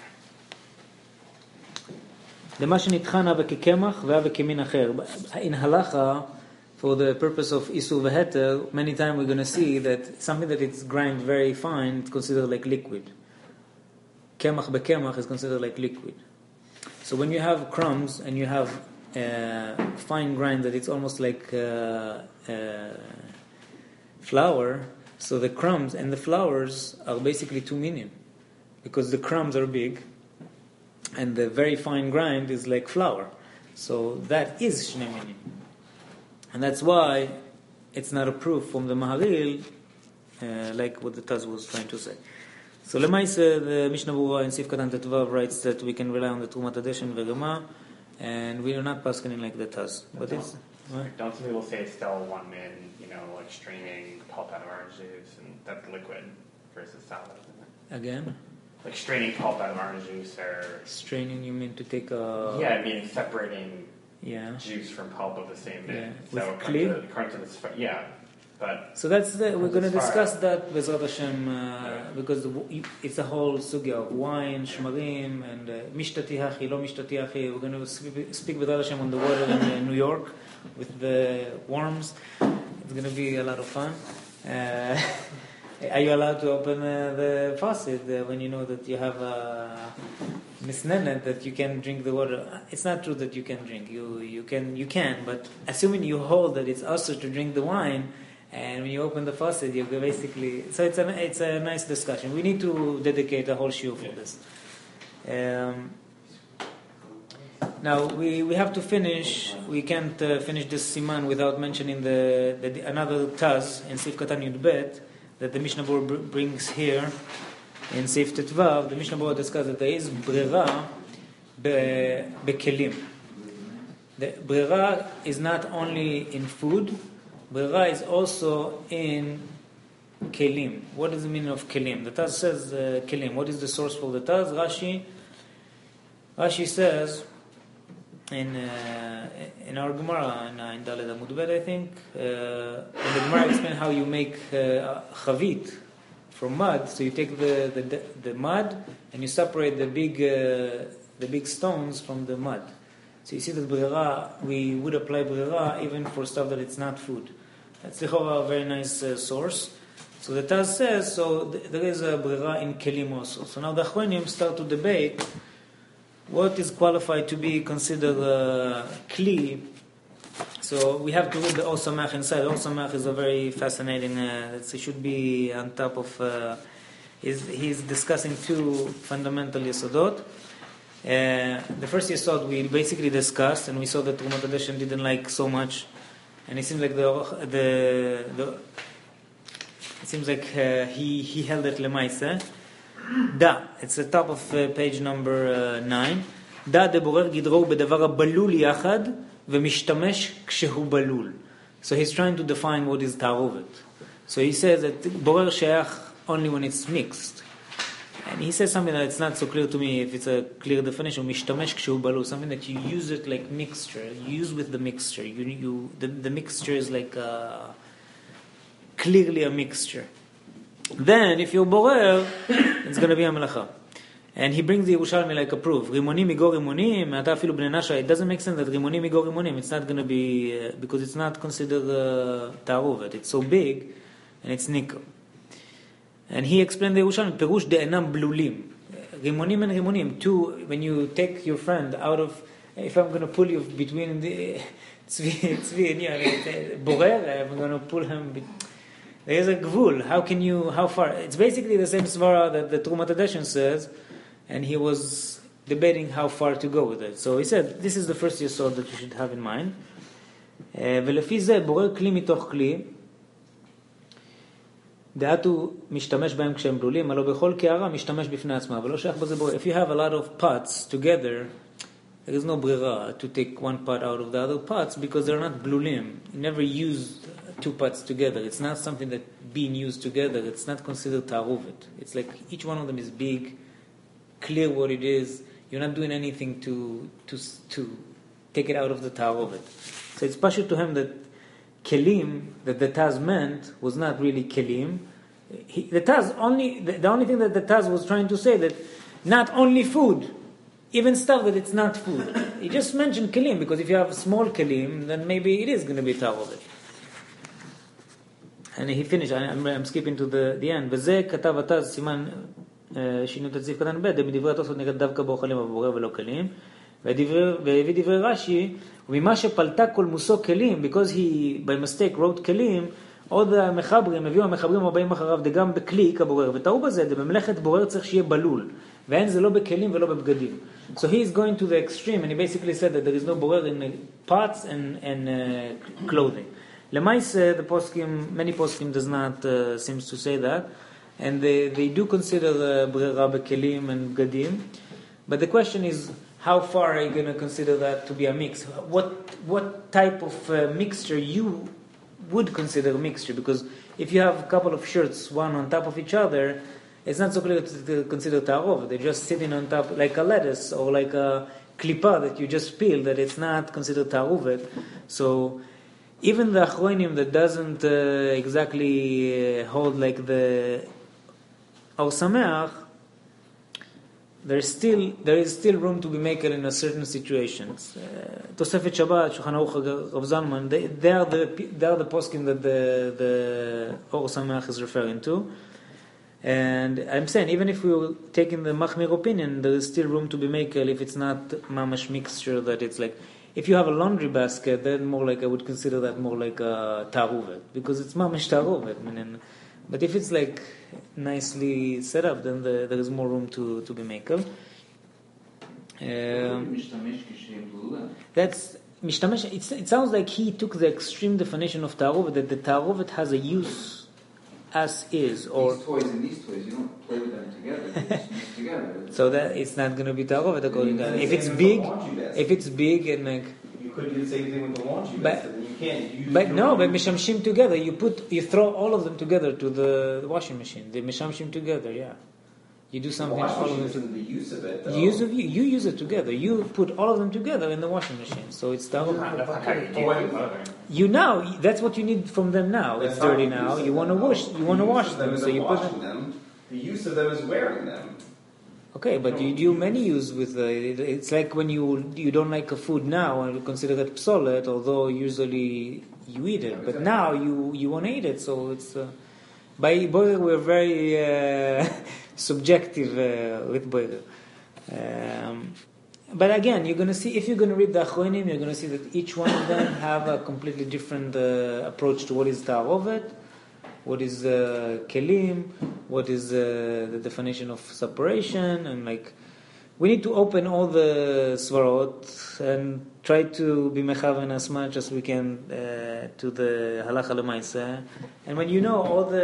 למה שנטחן הווה כקמח והווה כמין אחר. In halacha, for the purpose of isur v'heter, many times we're going to see that something that it's grind very fine, it's considered like liquid. Kemach bekemach is considered like liquid. So when you have crumbs and you have fine grind that it's almost like flour, so the crumbs and the flowers are basically two minim, because the crumbs are big, and the very fine grind is like flour. So that is shnei minim. And that's why it's not a proof from the Maharil, like what the Taz was trying to say. So Lemaise, the Mishnah Berurah in Sif Katan Tetvav writes that we can rely on the Trumat Hadesh and Verema, and we are not paskening like the Taz. But it's... Don't some people say it's still 1 min, like straining pulp out of orange juice, and that's liquid versus solid, isn't it? Again? Like straining pulp out of orange juice or... Straining, you mean to take a... Yeah, meaning separating juice from pulp of the same min. Yeah. So according to this, but... So that's we're going to discuss that Bezrat Hashem, because it's a whole sugya of wine, shmarim, and mishtati hachi, lo mishtati hachi. We're going to speak Bezrat Hashem on the water in New York with the worms. It's going to be a lot of fun. Are you allowed to open the faucet when you know that you have a misnenet that you can drink the water? It's not true that you can drink. You can, but assuming you hold that it's also to drink the wine, and when you open the faucet, you basically... So it's a nice discussion. We need to dedicate a whole shiur for this. Now we have to finish. We can't finish this siman without mentioning another Taz in Sif Katan Yud Bet that the Mishnah Berurah brings here in Sif Tetvav. The Mishnah Berurah discusses that there is brera bekelim. The brera is not only in food. Brera is also in kelim. What is the meaning of kelim? The Taz says kelim. What is the source for the Taz? Rashi says in our Gemara in Daled Amud Bet, I think, and the Gemara explains how you make chavit from mud. So you take the mud and you separate the big stones from the mud. So you see that brera, we would apply brera even for stuff that it's not food. That's a very nice source. So the Taz says, so there is a brera in kelim also. So now the Achronim start to debate what is qualified to be considered kli. So we have to read the Osamach inside. Osamach is a very fascinating, it should be on top of, he's discussing two fundamental yesodot. The first yesod we basically discussed, and we saw that Trumat Hadesh didn't like so much, and it seems like he held it lemaise. Da, it's the top of page number 9. Da דבורר גדרו בדבר הבלול יחד ומשתמש כשהוא בלול. So he's trying to define what is ta'arovet. So he says that borer shayach only when it's mixed. And he says something that it's not so clear to me if it's a clear definition. Mishtamesh kshu balu, something that you use it like mixture. You use with the mixture. The mixture is like clearly a mixture. Then if you're borer, it's going to be a melacha. And he brings the Yerushalmi like a proof. Rimonim igor rimonim, ata afilu bnei nasha. It doesn't make sense that rimonim igor rimonim. It's not going to be because it's not considered ta'arovet. It's so big and it's nickel. And he explained the Yerushalmi, Perush de'enam blulim. Rimonim and rimonim. Two, when you take your friend out of, if I'm going to pull you between the tzvi and you, borer, I'm going to pull him. There is a gvul. How far? It's basically the same svara that the Trumat Hadesh says, and he was debating how far to go with it. So he said, this is the first yesod that you should have in mind. ולפי זה, בורר כלי מתוך כלי, דעתו משתמש בהם כשהם בלולים, הלא בכל קערה משתמש בפני עצמה, ולא שייך בזה בורר. If you have a lot of pots together, there is no brera to take one pot out of the other pots because they're not blulim. You never use two pots together. It's not something that being used together. It's not considered ta'arovet. It's like each one of them is big, clear what it is. You're not doing anything to take it out of the ta'arovet. So it's pashut to him that kelim that the Taz meant was not really kelim. The only thing that the Taz was trying to say that not only food, even stuff that it's not food. He just mentioned kelim because if you have small kelim, then maybe it is going to be ta'arovet. And he finished. I'm skipping to the end. וזה כתב התז סימן שינו את סעיף קטן ב' מדברי התוספות נגד דווקא באוכלים הבורר ולא כלים והביא דברי רש"י וממה שפלטה כל מושא כלים because he by mistake wrote כלים עוד המחברים, הביאו המחברים הבאים אחריו, גם בכלי כבורר, ותראו בזה, בממלכת בורר צריך שיהיה בלול, ואין זה לא בכלים ולא בבגדים. So he is going to the extreme, and he basically said that there is no borer in pots and clothing. Lemaise, the poskim, many poskim does not seems to say that, and they do consider brera bekelim and gadim, but the question is, how far are you going to consider that to be a mix? What type of mixture you would consider a mixture? Because if you have a couple of shirts, one on top of each other, it's not so clear to consider ta'arov. They're just sitting on top like a lettuce or like a klipa that you just peel, that it's not considered ta'aruvet. So even the achronim that doesn't exactly hold like the Or Sameach, there is still room to be makel in a certain situations. Tosefet Shabbat, Shulchan Aruch, Rav Zalman, they are the poskim that the Or Sameach is referring to. And I'm saying, even if we will take in the Machmir opinion, there is still room to be makel if it's not mamash mixture, that it's like, if you have a laundry basket, then more like, I would consider that more like a taruvet, because it's mamash taruvet. But if it's like nicely set up, then there is more room to be makel. That's mishtamesh. It sounds like he took the extreme definition of taruvet, that the taruvet has a use as is, or these toys and these toys, you don't play with them together, they just mix together. So that it's not going to be taruvet according to that. If it's big and like, you could do the same thing with the laundry basket. You can't use. But no, but mishamshim together. You throw all of them together to the washing machine. The mishamshim together, yeah. You do something. The washing all of machine them. The use of it. Though. You use it together. You put all of them together in the washing machine. So it's taruvet. That's not how you do it. You now, that's what you need from them now. It's dirty now. You want to wash. You want to wash them. So you put them. The use of them is wearing them. Okay, but you do many use with it's like when you don't like a food now and you consider that psolet, although usually you eat it, but now you want to eat it, so it's by boiler we're very subjective with boiler. But again, you're going to see, if you're going to read the Achronim, you're going to see that each one of them have a completely different approach to what is ta'arovet, what is kelim, what is the definition of separation, and like we need to open all the svarot and try to be mechaven as much as we can to the halacha lemaaseh. And when you know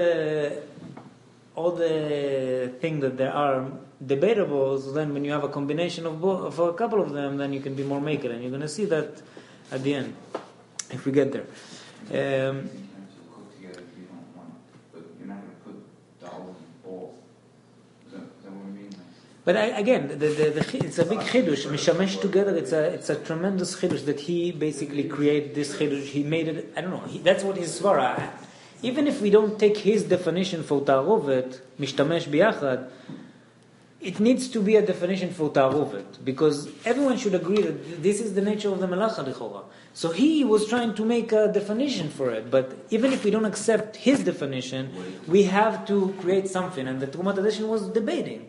all the things that there are debatable, then when you have a combination of both, of a couple of them, then you can be more maker, and you're going to see that at the end if we get there. But again, it's a big chidush. Mishamesh together, it's a tremendous chidush that he basically created this chidush. He made it. I don't know. That's what his svara. Even if we don't take his definition for ta'arovet, mishtamesh biyachad, it needs to be a definition for ta'arovet, because everyone should agree that this is the nature of the melacha lichora. So he was trying to make a definition for it, but even if we don't accept his definition, we have to create something, and the Trumat Hadeshin was debating.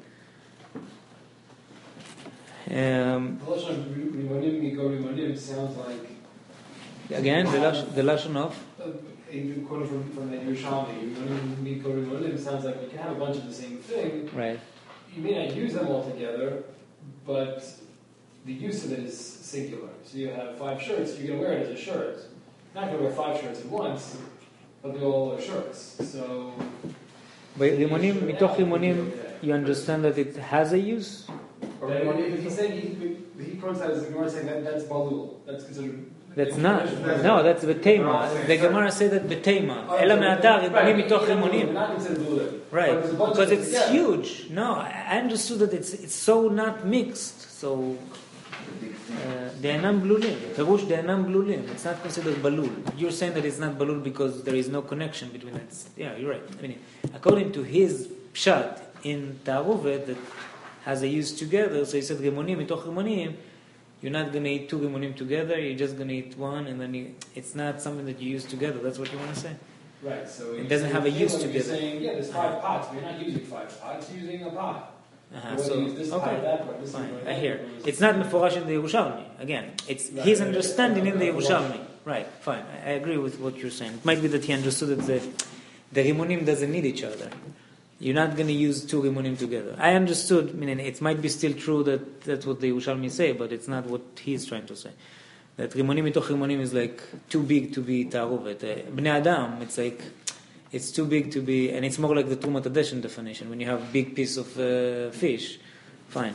Rimonim sounds like, Again, the lashon of even quoting from the Yerushalmi, Rimonim sounds like you can have a bunch of the same thing. right. You may not use them all together, but the use of it is singular. So you have 5 shirts, you're going to wear it as a shirt. You're not going to wear 5 shirts at once, but they all are shirts. So, Rimonim, mitoch rimonim, you understand that it has a use? He's saying he quotes that as the Gemara saying that's balul. That's considered. That's not. No, that's betema. The Gemara said that betema. Ela me'atar rimonim mitoch rimonim. Not considered balul. Right, because it's huge. No, I understood that it's so not mixed. So de'anam blulim. Perush de'anam blulim. It's not considered balul. You're saying that it's not balul because there is no connection between it. Yeah, you're right. I mean, according to his pshat in ta'aruvet that has a use together, so he said rimonim mitoch rimonim. You're not going to eat 2 rimonim together. You're just going to eat one, and then it's not something that you use together. That's what you want to say. Right, so it doesn't have a use together. You're saying, yeah, there's 5 pots, but you're not using 5 pots, you're using a pot. So, use this pot, that pot, this fine, pot, I hear. It's not meforash in the Yerushalmi. Again, it's his understanding in the Yerushalmi. right, fine. I agree with what you're saying. It might be that he understood that the rimunim doesn't need each other. You're not going to use two rimunim together. I understood, meaning it might be still true that that's what the Yerushalmi say, but it's not what he's trying to say. That rimunim mitoch rimunim is like too big to be ta'aruvet. Bnei Adam, it's like, it's too big to be, and it's more like the Trumat Hadeshen definition, when you have big piece of fish. Fine.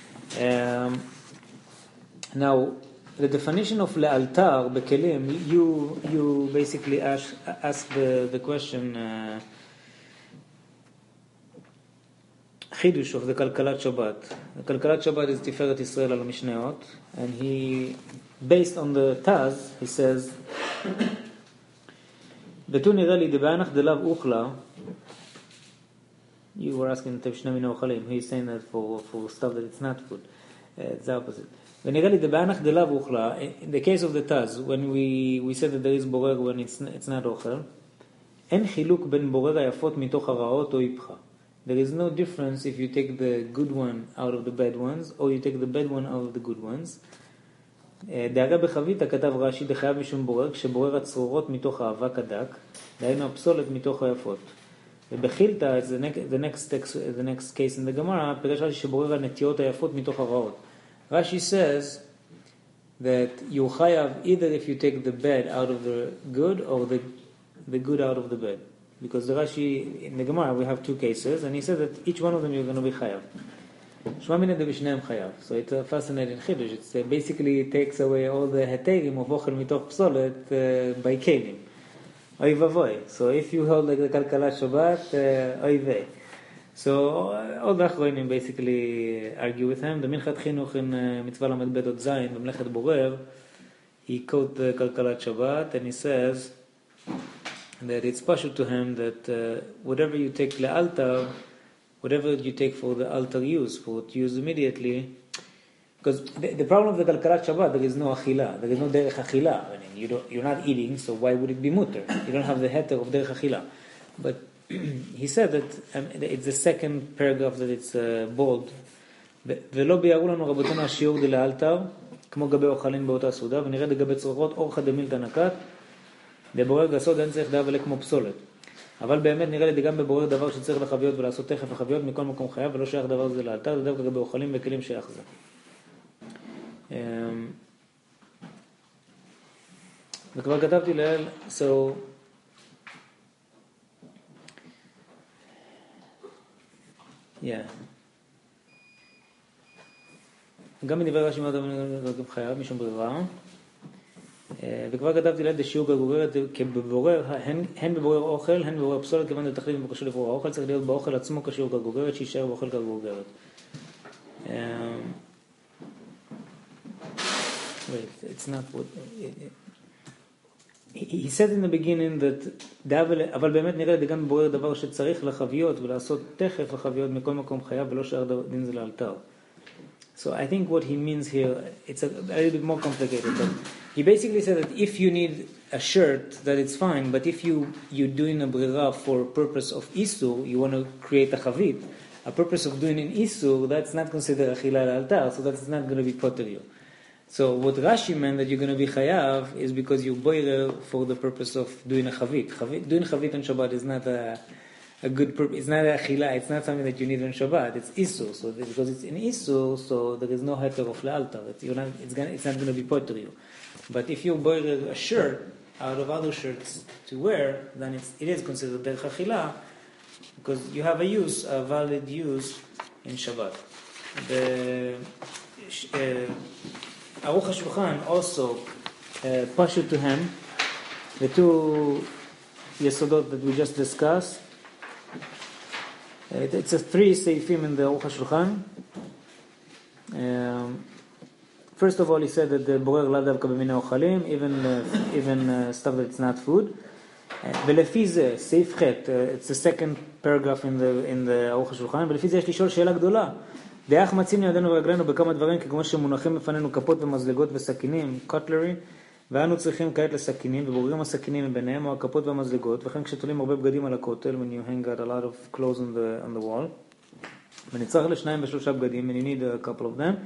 Now, the definition of le'altar bekelim, you basically ask the question, Chidush of the Kalkalat Shabbat. The Kalkalat Shabbat is Tiferet Israel al Mishneot, and he, based on the Taz, he says, Betu nireh li debanach delav uchla. You were asking Tev Shne Min Ochalim. He's saying that for stuff that it's not food. It's the opposite. V'nireh li debanach delav uchla. In the case of the Taz, when we said that there is borer when it's not ochel, en chiluk ben borer hayafot mitoch haraot o ipcha. There is no difference if you take the good one out of the bad ones, or you take the bad one out of the good ones. דהרה בחביתה כתב רש"י דחייב משום בורר, כשבורר הצרורות מתוך האבק הדק, דהיינו הפסולת מתוך היפות. ובחילתא, the next case in the Gemara, פירש רש"י שבורר הנטיות היפות מתוך הרעות. Rashi says that you chayav either if you take the bad out of the good, or the good out of the bad. Because the Rashi, in the Gemara, we have two cases, and he said that each one of them you're going to be chayav. Shma mineh de b'shneim chayav. So it's a fascinating chidush. It basically takes away all the heterim of ochel mitoch psolet by kelim. Oy vavoy. So if you hold like the Kalkalat Shabbat, oy vey. So all the achronim basically argue with him. The Minchat Chinuch in Mitzvah Lamed Bet Od Zayin, B'mlechet Borer, he quotes the Kalkalat Shabbat, and he says that it's pashut to him that whatever you take le'altar, whatever you take for the altar use, for to use immediately, because the problem of the Kalkalat Shabbat, there is no achila, there is no derech achila. I mean, you're not eating, so why would it be mutter? You don't have the heter of derech achila. But he said that it's the second paragraph that it's bold. ולא ביארו לנו רבותינו השיעור דלאלתר, כמו גבי אוכלים באותה סעודה, ונראה לגבי צרורות אורחא דמילתא נקט, בבורר גסות אין צריך דאב כמו פסולת. אבל באמת נראה לי גם בבורר דבר שצריך לחביות ולעשות תכף לחביות מכל מקום חייב, ולא שייך דבר זה לאלתר, זה דווקא גבי אוכלים וכלים שייך זה. וכבר כתבתי לאל, so yeah. גם בדברי רש"י מאוד גם חייב, משום ברירה. וכבר כתבתי ליד שיעור גרגוגרת כבבורר, הן בבורר אוכל, הן בבורר פסולת, כיוון לתכלית ובקשור לברור האוכל, צריך להיות באוכל עצמו כשיעור גרגוגרת, שישאר באוכל גרגוגרת. Wait, it's not what... He said in the beginning that אבל באמת נראה לי גם בבורר דבר שצריך לחביות ולעשות תכף לחביות מכל מקום חייב ולא שאר דין זה לאלתר. So I think what he means here, it's a little bit more complicated, but he basically said that if you need a shirt, that it's fine, but if you're doing a brira for purpose of Isur, you want to create a chavit, a purpose of doing an Isur, that's not considered achila al-altar, so that's not going to be poter you. So what Rashi meant that you're going to be chayav is because you're boirer for the purpose of doing a chavit. Doing chavit on Shabbat is not a good purpose. It's not a achila. It's not something that you need on Shabbat. It's isur. So because it's in isur, so there is no heter of lealtar. It's not going to be poter you. But if you buy a shirt out of other shirts to wear, then it is considered derech achila because you have a valid use in Shabbat. The Aruch HaShulchan also pashut to him the two yesodot that we just discussed. It's a 3 seifim in the Aruch HaShulchan. First of all, he said that the borer lav davka b'minei ochalim, even stuff that's not food. ולפי זה, סעיף ח', it's the second paragraph in the Aruch HaShulchan, ולפי זה יש לשאול שאלה גדולה. דאך מצינו ידינו ורגלינו בכמה דברים, כמו שמונחים בפנינו כפות ומזלגות וסכינים, cutlery, ואנו צריכים כעת לסכינים, ובוררים הסכינים מביניהם, או הכפות והמזלגות, וכן כשתולים הרבה בגדים על הכותל, when you hang out a lot of clothes on the wall, ונצטרך לשניים ושלושה בגדים, and you need a couple of them,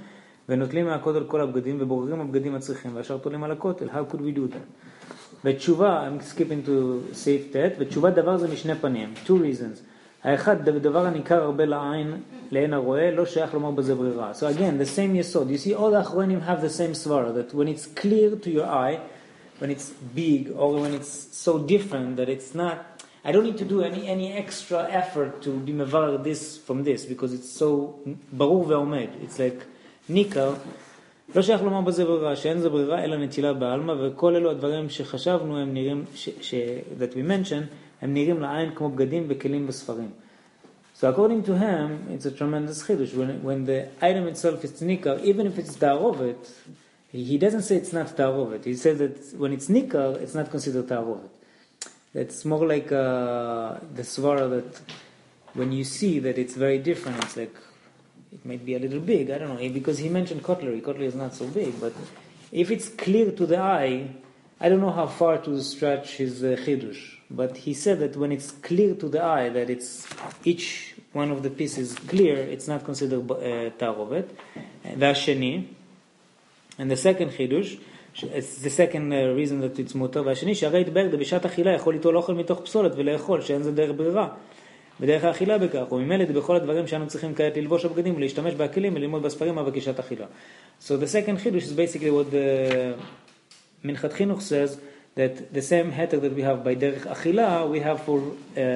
ונוטלים מהכותל כל הבגדים ובוררים הבגדים הצריכים והשאר תולים על הכותל. How could we do that? ותשובה, I'm skipping to סעיף ט', ותשובה דבר זה משני פנים, two reasons. האחד, דבר הניכר הרבה לעין, לעין הרואה, לא שייך לומר בזה ברירה. So again, the same יסוד. You see, all the אחרונים have the same svara, that when it's clear to your eye, when it's big, or when it's so different that it's not, I don't need to do any extra effort to be mevar this from this, because it's so ברור ועומד. It's like ניכר, לא שייך לומר בזה ברירה, שאין זה ברירה, אלא נטילה בעלמא, וכל אלו הדברים שחשבנו, הם נראים, that we mentioned, הם נראים לעין כמו בגדים וכלים בספרים. So according to him, it's a tremendous chidush. When the item itself is nikar, even if it's ta'arovet, he doesn't say it's not ta'arovet. He says that when it's nikar, it's not considered ta'arovet. It's more like the svara that when you see that it's very different, it's like, it might be a little big, I don't know, because he mentioned cutlery. Cutlery is not so big, but if it's clear to the eye, I don't know how far to stretch his chidush. But he said that when it's clear to the eye, that it's each one of the pieces clear, it's not considered ta'arovet. V'asheni, and the second chidush, it's the second reason that it's mutar. והשני, שהרי יתבהר בשעת אכילה יכול ליטול אוכל מתוך פסולת ולאכול, שאין זה דרך ברירה. בדרך האכילה בכך, וממילא בכל הדברים שאנו צריכים כעת ללבוש הבגדים ולהשתמש בכלים וללמוד בספרים בגישת אכילה. So the second chidush is basically what the Minchat Chinuch says, that the same heter that we have by derech achila, we have for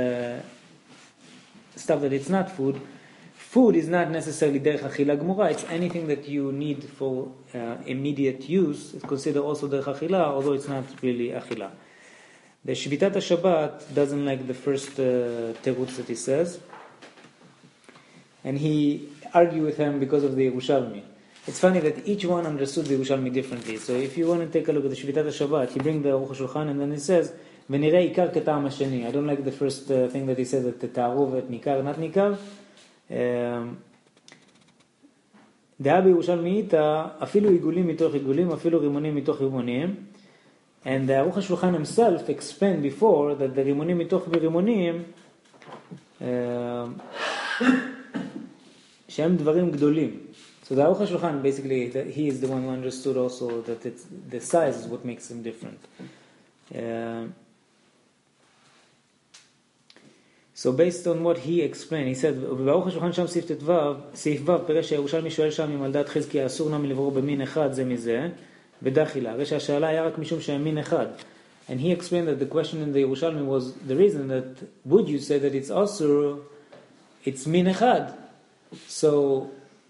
stuff that it's not food. Food is not necessarily derech achila gemura. It's anything that you need for immediate use. It's considered also derech achila, although it's not really achila. The Shvitat HaShabbat doesn't like the first terutz that he says, and he argued with him because of the Yerushalmi. It's funny that each one understood the Yerushalmi differently. So if you want to take a look at the Shvitat HaShabbat, he brings the Aruch HaShulchan and then he says, "V'nirei ikar ketam hasheni." I don't like the first thing that he said, that the ta'arovet nikar, not nikar. דעה בירושלמייתא, אפילו עיגולים מתוך עיגולים, אפילו רימונים מתוך רימונים. And the Aruch HaShulchan himself explained before that the רימונים מתוך רימונים, שהם דברים גדולים. So the Aruch HaShulchan, basically, he is the one who understood also that it's, the size is what makes him different. So based on what he explained, he said, ובארוך השולחן שם סעיף ו' פירש שהירושלמי שואל שם אם על דעת חזקיה אסור נם לברור במין אחד זה מזה, ודחילה. הרי שהשאלה היה רק משום שהם מין אחד. And he explained that the question in the Yerushalmi was the reason that would you say that it's asur, it's min echad. So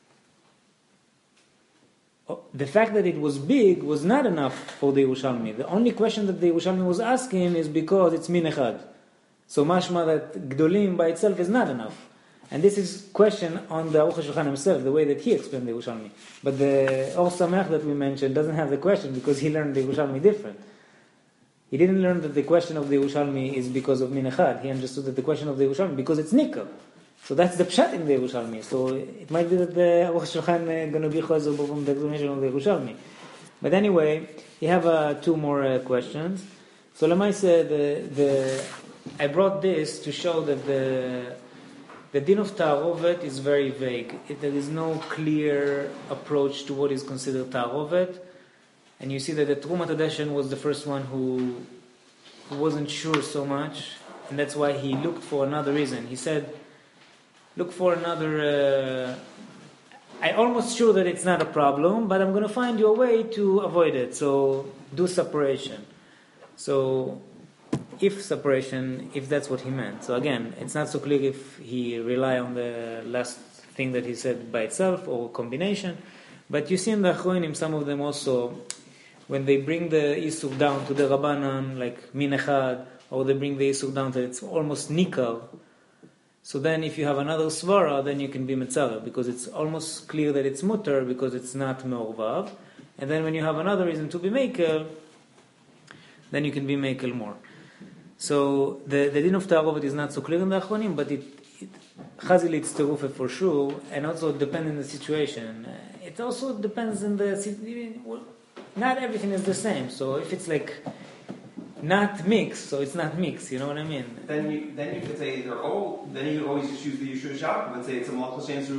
the fact that it was big was not enough for the Yerushalmi. The only question that the Yerushalmi was asking is because it's min echad. So mashma that gdolim by itself is not enough. And this is question on the Aruch HaShulchan himself, the way that he explained the Yerushalmi. But the Or Sameach that we mentioned doesn't have the question because he learned the Yerushalmi different. He didn't learn that the question of the Yerushalmi is because of min echad. He understood that the question of the Yerushalmi because it's nikkel. So that's the pshat in the Yerushalmi. So it might be that the Aruch HaShulchan going to be chazer from the explanation of the Yerushalmi. But anyway, you have two more questions. So Lamaise, I brought this to show that the din of ta'arovet is very vague. There is no clear approach to what is considered ta'arovet. And you see that the Trumat Hadeshen was the first one who wasn't sure so much. And that's why he looked for another reason. He said, look for another... I'm almost sure that it's not a problem, but I'm going to find you a way to avoid it. So do separation. So if separation, if that's what he meant. So again, it's not so clear if he rely on the last thing that he said by itself or combination. But you see in the Achronim, some of them also, when they bring the Isur down to the Rabbanan, like Min Echad, or they bring the Isur down to it's almost Nikar. So then if you have another Svara, then you can be Metzara, because it's almost clear that it's Mutter, because it's not Me'orvav. And then when you have another reason to be Mekel, then you can be Mekel more. So the din of Ta'arovet is not so clear in the Achronim, but it Chazil it's Terufa for sure, and also it depends on the situation. It also depends on not everything is the same. So if it's like not mixed, so it's not mixed, you know what I mean? Then you could say then you could always just use the Yeshua Shab and say it's a Malchus Shem Zerub Luguf.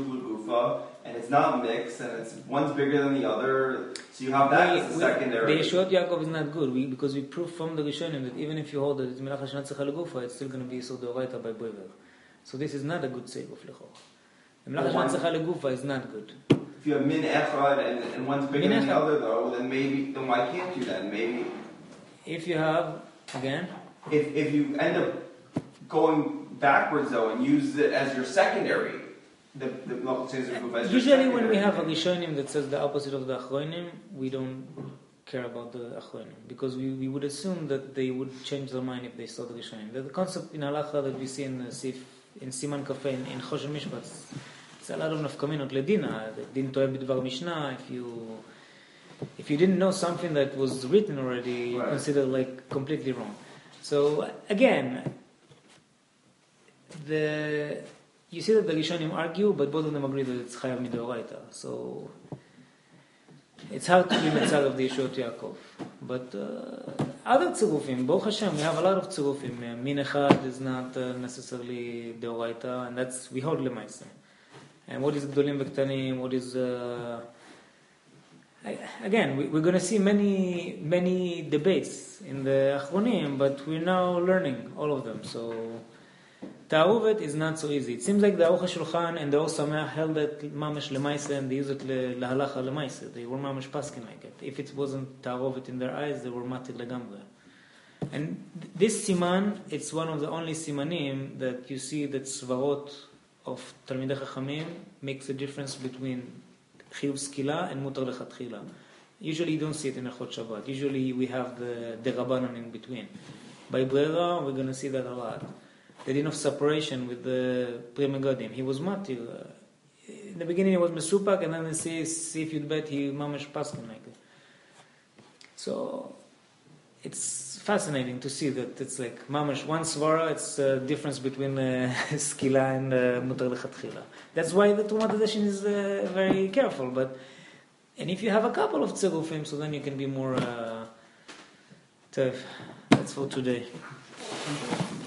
Gufa, and it's not mixed, and it's one's bigger than the other, so you have that as a secondary. The Yeshut Yaakov is not good, because we prove from the Rishonim that even if you hold that it's Melacha Shena Tzricha Legufa, it's still going to be Yisur Deoraita by Boiver. So this is not a good save of Lechor. The Melacha Shena Tzricha Legufa is not good. If you have min echad and one's bigger than the other, though, then why can't you then? Maybe if you have, again, if you end up going backwards though and use it as your secondary, usually when we have a Rishonim that says the opposite of the Achronim, we don't care about the Achronim, because we would assume that they would change their mind if they saw the Rishonim. The concept in Halacha that we see in Siman Kafeh in Choshen Mishpat, it's a lot of nafkaminot ledina, the din toeh b'dvar Mishnah. If you didn't know something that was written already, you consider like completely wrong. So again, you see that the Rishonim argue, but both of them agree that it's chayav midoraita. So it's hard to be metzar of the Yeshut Yaakov. But other tzirufim, Baruch Hashem, we have a lot of tzirufim. Min echad is not necessarily deoraita, and that's we hold lemaisa. And what is Gdolim Vektanim, what is... again, we're going to see many debates in the Achronim, but we're now learning all of them. So, Ta'aruvet is not so easy. It seems like the Aruch HaShulchan and the Or Sameach held that Mamash Lemaise and they used it Lahalacha Lemaise. They were Mamash Paskin like it. If it wasn't Ta'aruvet in their eyes, they were Matir Legamre. And this Siman, it's one of the only Simanim that you see that Svarot of Talmidei Chachamim makes a difference between Chiyuv Skila and Mutar Lechatchila. Usually you don't see it in Echot Shabbat. Usually we have the Rabbanon in between. By Brera, we're going to see that a lot. The din of separation with the Pri Megadim. He was Matir. In the beginning he was Mesupak, and then they say, see if you'd bet he Mamash Paskin like it. So it's fascinating to see that it's like Mamash, one Svara, it's a difference between Skila and Mutar Lechatchila. That's why the Tumat Hadashin is very careful. And if you have a couple of Tzirufim, so then you can be more tough. That's for today.